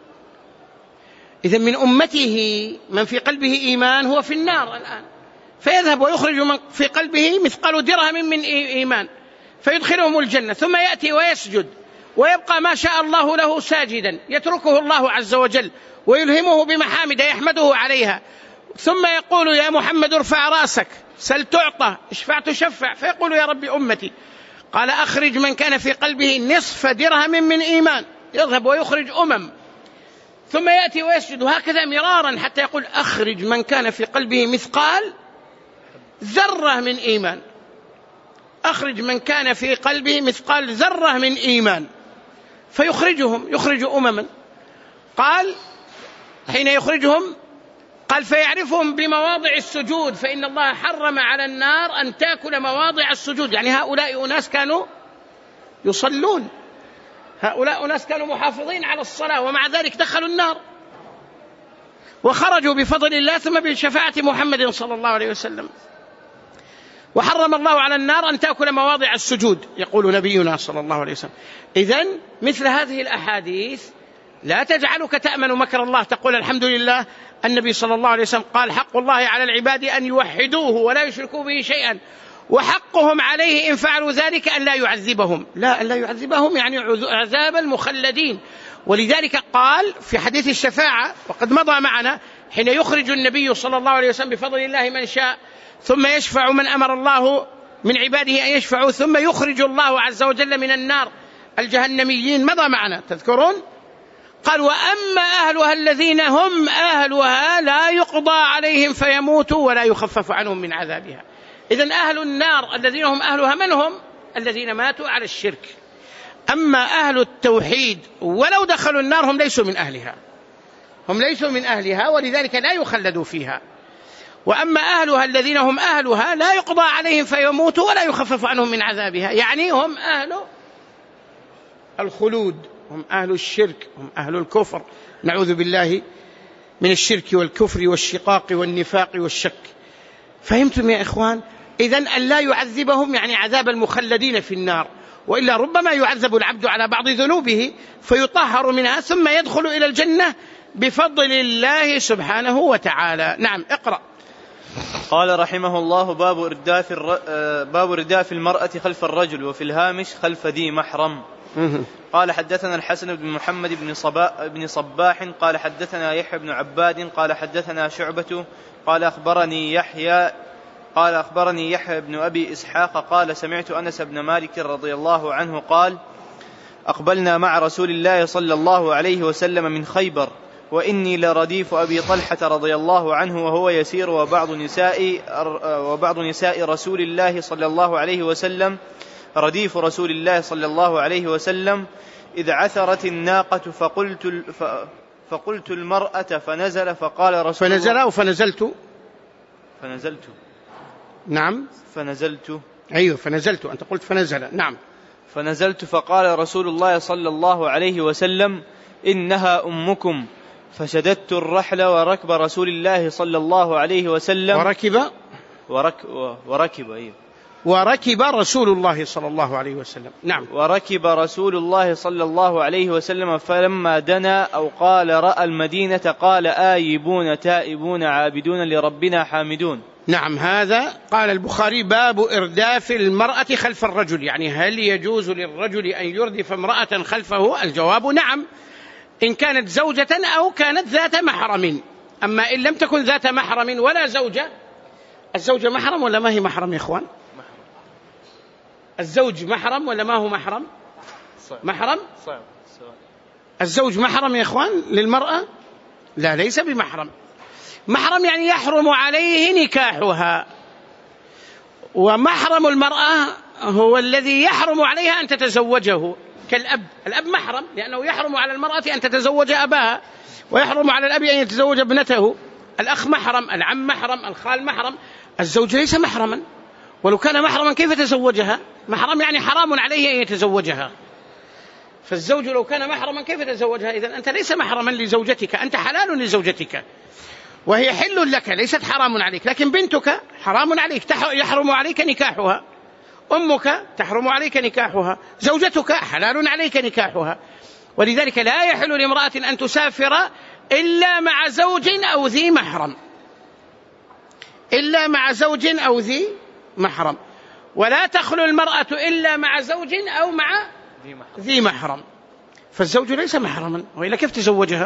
إذن من أمته من في قلبه إيمان هو في النار الآن، فيذهب ويخرج من في قلبه مثقال درهم من إيمان فيدخلهم الجنة، ثم يأتي ويسجد ويبقى ما شاء الله له ساجدا، يتركه الله عز وجل ويلهمه بمحامد يحمده عليها، ثم يقول يا محمد ارفع رأسك سل تعطى اشفع تشفع، فيقول يا ربي أمتي. قال أخرج من كان في قلبه نصف درهم من إيمان، يذهب ويخرج ثم يأتي ويسجد، هكذا مرارا حتى يقول أخرج من كان في قلبه مثقال ذرة من إيمان، أخرج من كان في قلبه مثقال ذرة من إيمان، فيخرج قال حين يخرجهم قال فيعرفهم بمواضع السجود، فإن الله حرم على النار أن تأكل مواضع السجود. يعني هؤلاء أناس كانوا يصلون، هؤلاء أناس كانوا محافظين على الصلاة، ومع ذلك دخلوا النار وخرجوا بفضل الله ثم بشفاعة محمد صلى الله عليه وسلم. وحرم الله على النار أن تأكل مواضع السجود، يقول نبينا صلى الله عليه وسلم. إذن مثل هذه الأحاديث لا تجعلك تأمن مكر الله، تقول الحمد لله النبي صلى الله عليه وسلم قال حق الله على العباد أن يوحدوه ولا يشركوا به شيئا، وحقهم عليه إن فعلوا ذلك أن لا يعذبهم. لا، أن لا يعذبهم يعني عذاب المخلدين. ولذلك قال في حديث الشفاعة وقد مضى معنا حين يخرج النبي صلى الله عليه وسلم بفضل الله من شاء، ثم يشفع من أمر الله من عباده أن يشفعوا، ثم يخرج الله عز وجل من النار الجهنميين، مضى معنا تذكرون؟ قال وأما أهلها الذين هم أهلها لا يقضى عليهم فيموتوا ولا يخفف عنهم من عذابها. إذن أهل النار الذين هم أهلها من هم؟ الذين ماتوا على الشرك. أما أهل التوحيد ولو دخلوا النار هم ليسوا من أهلها، هم ليسوا من أهلها، ولذلك لا يخلدوا فيها. وأما أهلها الذين هم أهلها لا يقضى عليهم فيموتوا ولا يخفف عنهم من عذابها، يعني هم أهل الخلود، هم أهل الشرك، هم أهل الكفر، نعوذ بالله من الشرك والكفر والشقاق والنفاق والشك. فهمتم يا إخوان؟ إذن أن لا يعذبهم يعني عذاب المخلدين في النار، وإلا ربما يعذب العبد على بعض ذنوبه فيطهر منها ثم يدخل إلى الجنة بفضل الله سبحانه وتعالى. نعم، اقرأ. قال رحمه الله باب رداف المرأة خلف الرجل، وفي الهامش خلف ذي محرم. قال حدثنا الحسن بن محمد بن صباح قال حدثنا يحيى بن عباد قال حدثنا شعبة قال أخبرني يحيى بن أبي إسحاق قال سمعت أنس بن مالك رضي الله عنه قال أقبلنا مع رسول الله صلى الله عليه وسلم من خيبر، وإني لرديف أبي طلحة رضي الله عنه وهو يسير وبعض نساء رسول الله صلى الله عليه وسلم رديف رسول الله صلى الله عليه وسلم، إذ عثرت الناقة فقلت المرأة فنزل، فقال رسول الله فنزل أو فنزلت؟ فنزلت. نعم فنزلت. أيوه فنزلت، أنت قلت فنزل. نعم. فنزلت فقال رسول الله صلى الله عليه وسلم إنها أمكم، فشددت الرحل وركب رسول الله صلى الله عليه وسلم وركب رسول الله صلى الله عليه وسلم. نعم. وركب رسول الله صلى الله عليه وسلم، فلما دنا أو قال رأى المدينة قال آيبون تائبون عابدون لربنا حامدون. نعم. هذا قال البخاري باب إرداف المرأة خلف الرجل، يعني هل يجوز للرجل أن يردف امرأة خلفه؟ الجواب نعم، إن كانت زوجة أو كانت ذات محرم. أما إن لم تكن ذات محرم ولا زوجة، الزوجة محرم ولا ما هي محرم يا إخوان؟ الزوج محرم ولا ما هو محرم؟ محرم؟ الزوج محرم يا إخوان للمرأة؟ لا، ليس بمحرم. محرم يعني يحرم عليه نكاحها، ومحرم المرأة هو الذي يحرم عليها أن تتزوجه، كالأب. الأب محرم لأنه يحرم على المرأة أن تتزوج أباها، ويحرم على الأب أن يتزوج ابنته. الأخ محرم، العم محرم، الخال محرم. الزوج ليس محرما، ولو كان محرما كيف تزوجها؟ محرم يعني حرام عليه أن يتزوجها. فالزوج لو كان محرما كيف تزوجها؟ إذن أنت ليس محرما لزوجتك، أنت حلال لزوجتك وهي حل لك، ليست حرام عليك. لكن بنتك حرام عليك، يحرم عليك نكاحها. أمك تحرم عليك نكاحها. زوجتك حلال عليك نكاحها. ولذلك لا يحل لامرأة أن تسافر إلا مع زوج أو ذي محرم، إلا مع زوج أو ذي محرم. ولا تخلو المرأة إلا مع زوج أو مع ذي محرم. فالزوج ليس محرما، وإلا كيف تزوجها؟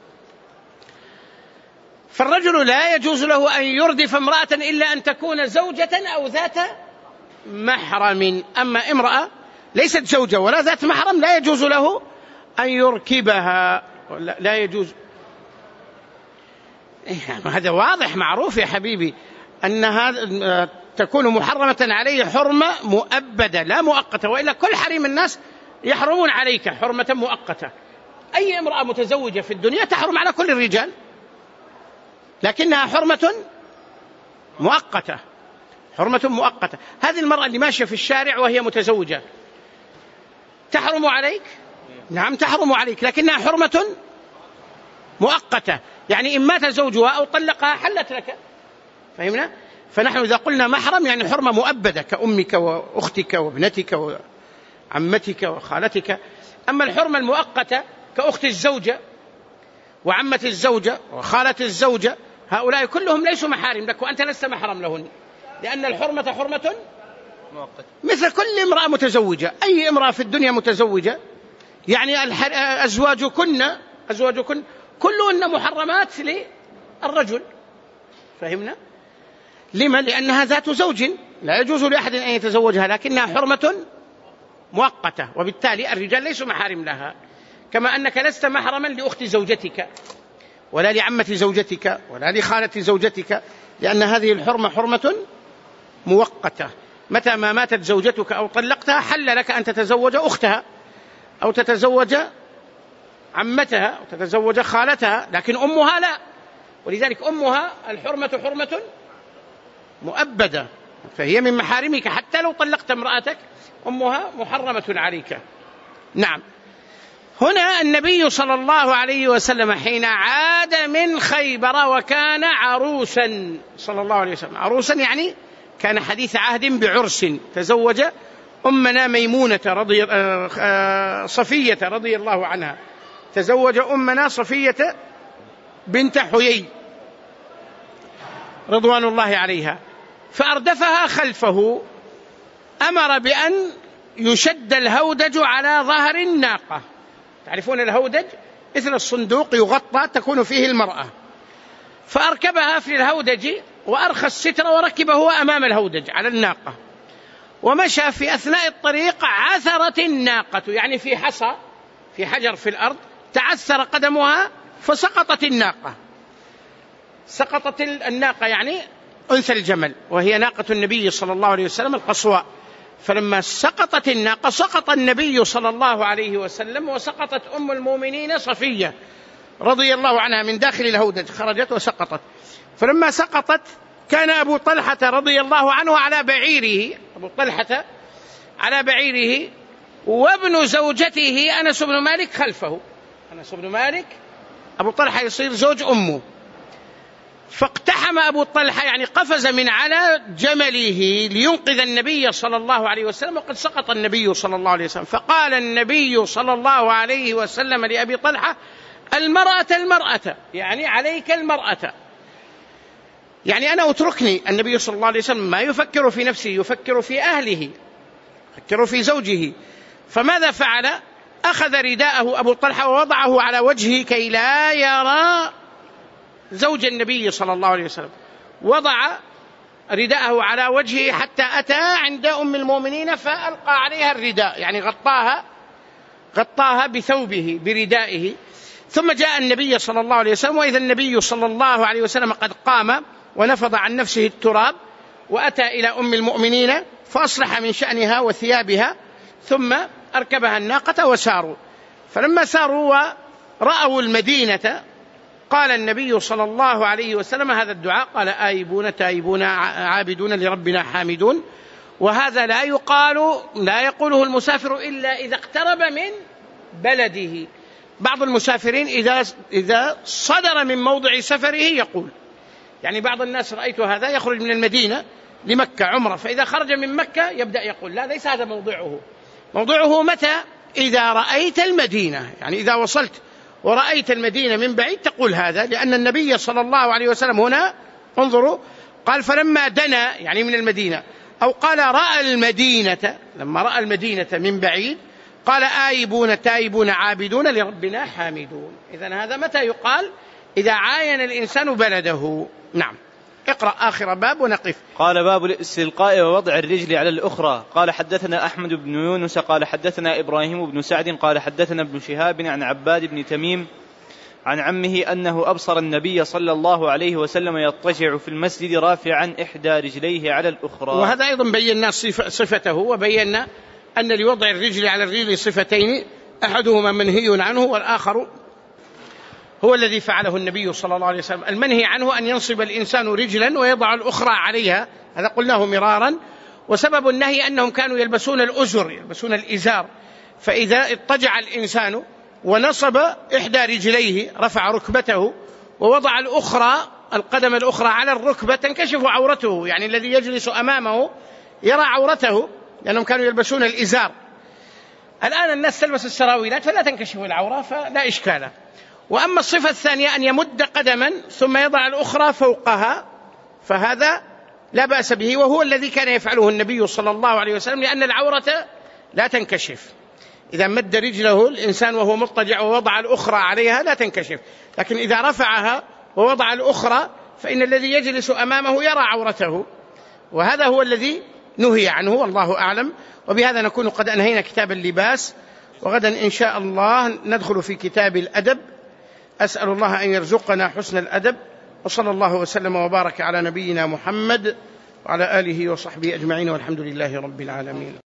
فالرجل لا يجوز له أن يردف امرأة إلا أن تكون زوجة أو ذات محرم. أما امرأة ليست زوجة ولا ذات محرم لا يجوز له أن يركبها، لا يجوز. هذا واضح معروف يا حبيبي، أن هذا تكون محرمة عليه حرمة مؤبدة لا مؤقتة، وإلا كل حريم الناس يحرمون عليك حرمة مؤقتة. أي امرأة متزوجة في الدنيا تحرم على كل الرجال، لكنها حرمة مؤقتة، حرمة مؤقتة. هذه المرأة اللي ماشية في الشارع وهي متزوجة تحرم عليك؟ نعم تحرم عليك، لكنها حرمة مؤقتة، يعني إن مات زوجها أو طلقها حلت لك. فهمنا؟ فنحن إذا قلنا محرم يعني حرمة مؤبدة كأمك وأختك وابنتك وعمتك وخالتك. أما الحرمة المؤقتة كأخت الزوجة وعمة الزوجة وخالة الزوجة، هؤلاء كلهم ليسوا محارم لك وأنت لست محرم لهن، لأن الحرمة حرمة مؤقتة، مثل كل امرأة متزوجة. أي امرأة في الدنيا متزوجة يعني أزواجكن كلهن محرمات للرجل. فهمنا؟ لما؟ لأنها ذات زوج لا يجوز لأحد أن يتزوجها، لكنها حرمة مؤقتة، وبالتالي الرجال ليسوا محارم لها، كما أنك لست محرما لأخت زوجتك ولا لعمة زوجتك ولا لخالة زوجتك، لأن هذه الحرمة حرمة مؤقتة. متى ما ماتت زوجتك أو طلقتها حل لك أن تتزوج أختها أو تتزوج عمتها أو تتزوج خالتها، لكن أمها لا. ولذلك أمها الحرمة حرمة مؤبدة، فهي من محارمك حتى لو طلقت امرأتك أمها محرمة عليك. نعم. هنا النبي صلى الله عليه وسلم حين عاد من خيبر وكان عروسا صلى الله عليه وسلم، عروسا يعني كان حديث عهد بعرس، تزوج أمنا ميمونة صفية رضي الله عنها، تزوج أمنا صفية بنت حيي رضوان الله عليها، فأردفها خلفه، أمر بأن يشد الهودج على ظهر الناقة. تعرفون الهودج مثل الصندوق يغطى تكون فيه المرأة، فأركبها في الهودج وأرخى الستر وركبه هو أمام الهودج على الناقة، ومشى في أثناء الطريق عثرت الناقة، يعني في حصى في حجر في الأرض تعثر قدمها فسقطت الناقة. سقطت الناقة يعني أنثى الجمل، وهي ناقة النبي صلى الله عليه وسلم القصواء. فلما سقطت الناقة سقط النبي صلى الله عليه وسلم، وسقطت أم المؤمنين صفية رضي الله عنها من داخل الهودج، خرجت وسقطت. فلما سقطت كان أبو طلحة رضي الله عنه على بعيره، أبو طلحة على بعيره، وابن زوجته أنس بن مالك خلفه. أنس بن مالك أبو طلحة يصير زوج أمه. فاقتحم أبو طلحة يعني قفز من على جمله لينقذ النبي صلى الله عليه وسلم، وقد سقط النبي صلى الله عليه وسلم. فقال النبي صلى الله عليه وسلم لأبي طلحة: المرأة، يعني عليك المرأة، يعني أنا أتركني. النبي صلى الله عليه وسلم ما يفكر في نفسه، يفكر في أهله، يفكر في زوجه. فماذا فعل؟ أخذ رداءه أبو طلحة ووضعه على وجهه كي لا يرى زوج النبي صلى الله عليه وسلم، وضع رداءه على وجهه حتى أتى عند أم المؤمنين فألقى عليها الرداء، يعني غطاها بثوبه بردائه. ثم جاء النبي صلى الله عليه وسلم، وإذا النبي صلى الله عليه وسلم قد قام ونفض عن نفسه التراب، وأتى إلى أم المؤمنين فأصلح من شأنها وثيابها، ثم أركبها الناقة وساروا. فلما ساروا ورأوا المدينة قال النبي صلى الله عليه وسلم هذا الدعاء، قال: آيبون تائبون عابدون لربنا حامدون. وهذا لا يقوله المسافر إلا إذا اقترب من بلده. بعض المسافرين إذا صدر من موضع سفره يقول، يعني بعض الناس رأيت هذا يخرج من المدينة لمكة عمرة، فإذا خرج من مكة يبدأ يقول. لا، ليس هذا موضعه متى؟ إذا رأيت المدينة، يعني إذا وصلت ورأيت المدينة من بعيد تقول هذا، لأن النبي صلى الله عليه وسلم هنا انظروا قال: فلما دنا يعني من المدينة، أو قال رأى المدينة، لما رأى المدينة من بعيد قال: آيبون تائبون عابدون لربنا حامدون. إذن هذا متى يقال؟ إذا عاين الإنسان بلده. نعم. اقرأ آخر باب ونقف. قال: باب الاستلقاء ووضع الرجل على الأخرى. قال: حدثنا أحمد بن يونس قال حدثنا إبراهيم بن سعد قال حدثنا ابن شهاب عن عباد بن تميم عن عمه أنه أبصر النبي صلى الله عليه وسلم يضطجع في المسجد رافعا إحدى رجليه على الأخرى. وهذا أيضا بينا صفته، وبينا أن لوضع الرجل على الرجل صفتين، أحدهما منهي عنه والآخر هو الذي فعله النبي صلى الله عليه وسلم. المنهي عنه أن ينصب الإنسان رجلا ويضع الأخرى عليها، هذا قلناه مرارا. وسبب النهي أنهم كانوا يلبسون الأزر، يلبسون الإزار، فإذا اضطجع الإنسان ونصب إحدى رجليه رفع ركبته ووضع القدم الأخرى على الركبة تنكشف عورته، يعني الذي يجلس أمامه يرى عورته، لأنهم كانوا يلبسون الإزار. الآن الناس تلبس السراويلات فلا تنكشف العورة، فلا إشكال. وأما الصفة الثانية أن يمد قدما ثم يضع الأخرى فوقها، فهذا لا بأس به، وهو الذي كان يفعله النبي صلى الله عليه وسلم، لأن العورة لا تنكشف. إذا مد رجله الإنسان وهو مضطجع ووضع الأخرى عليها لا تنكشف، لكن إذا رفعها ووضع الأخرى فإن الذي يجلس أمامه يرى عورته، وهذا هو الذي نهي عنه، والله أعلم. وبهذا نكون قد أنهينا كتاب اللباس، وغدا إن شاء الله ندخل في كتاب الأدب. أسأل الله أن يرزقنا حسن الأدب، وصلى الله وسلم وبارك على نبينا محمد وعلى آله وصحبه أجمعين، والحمد لله رب العالمين.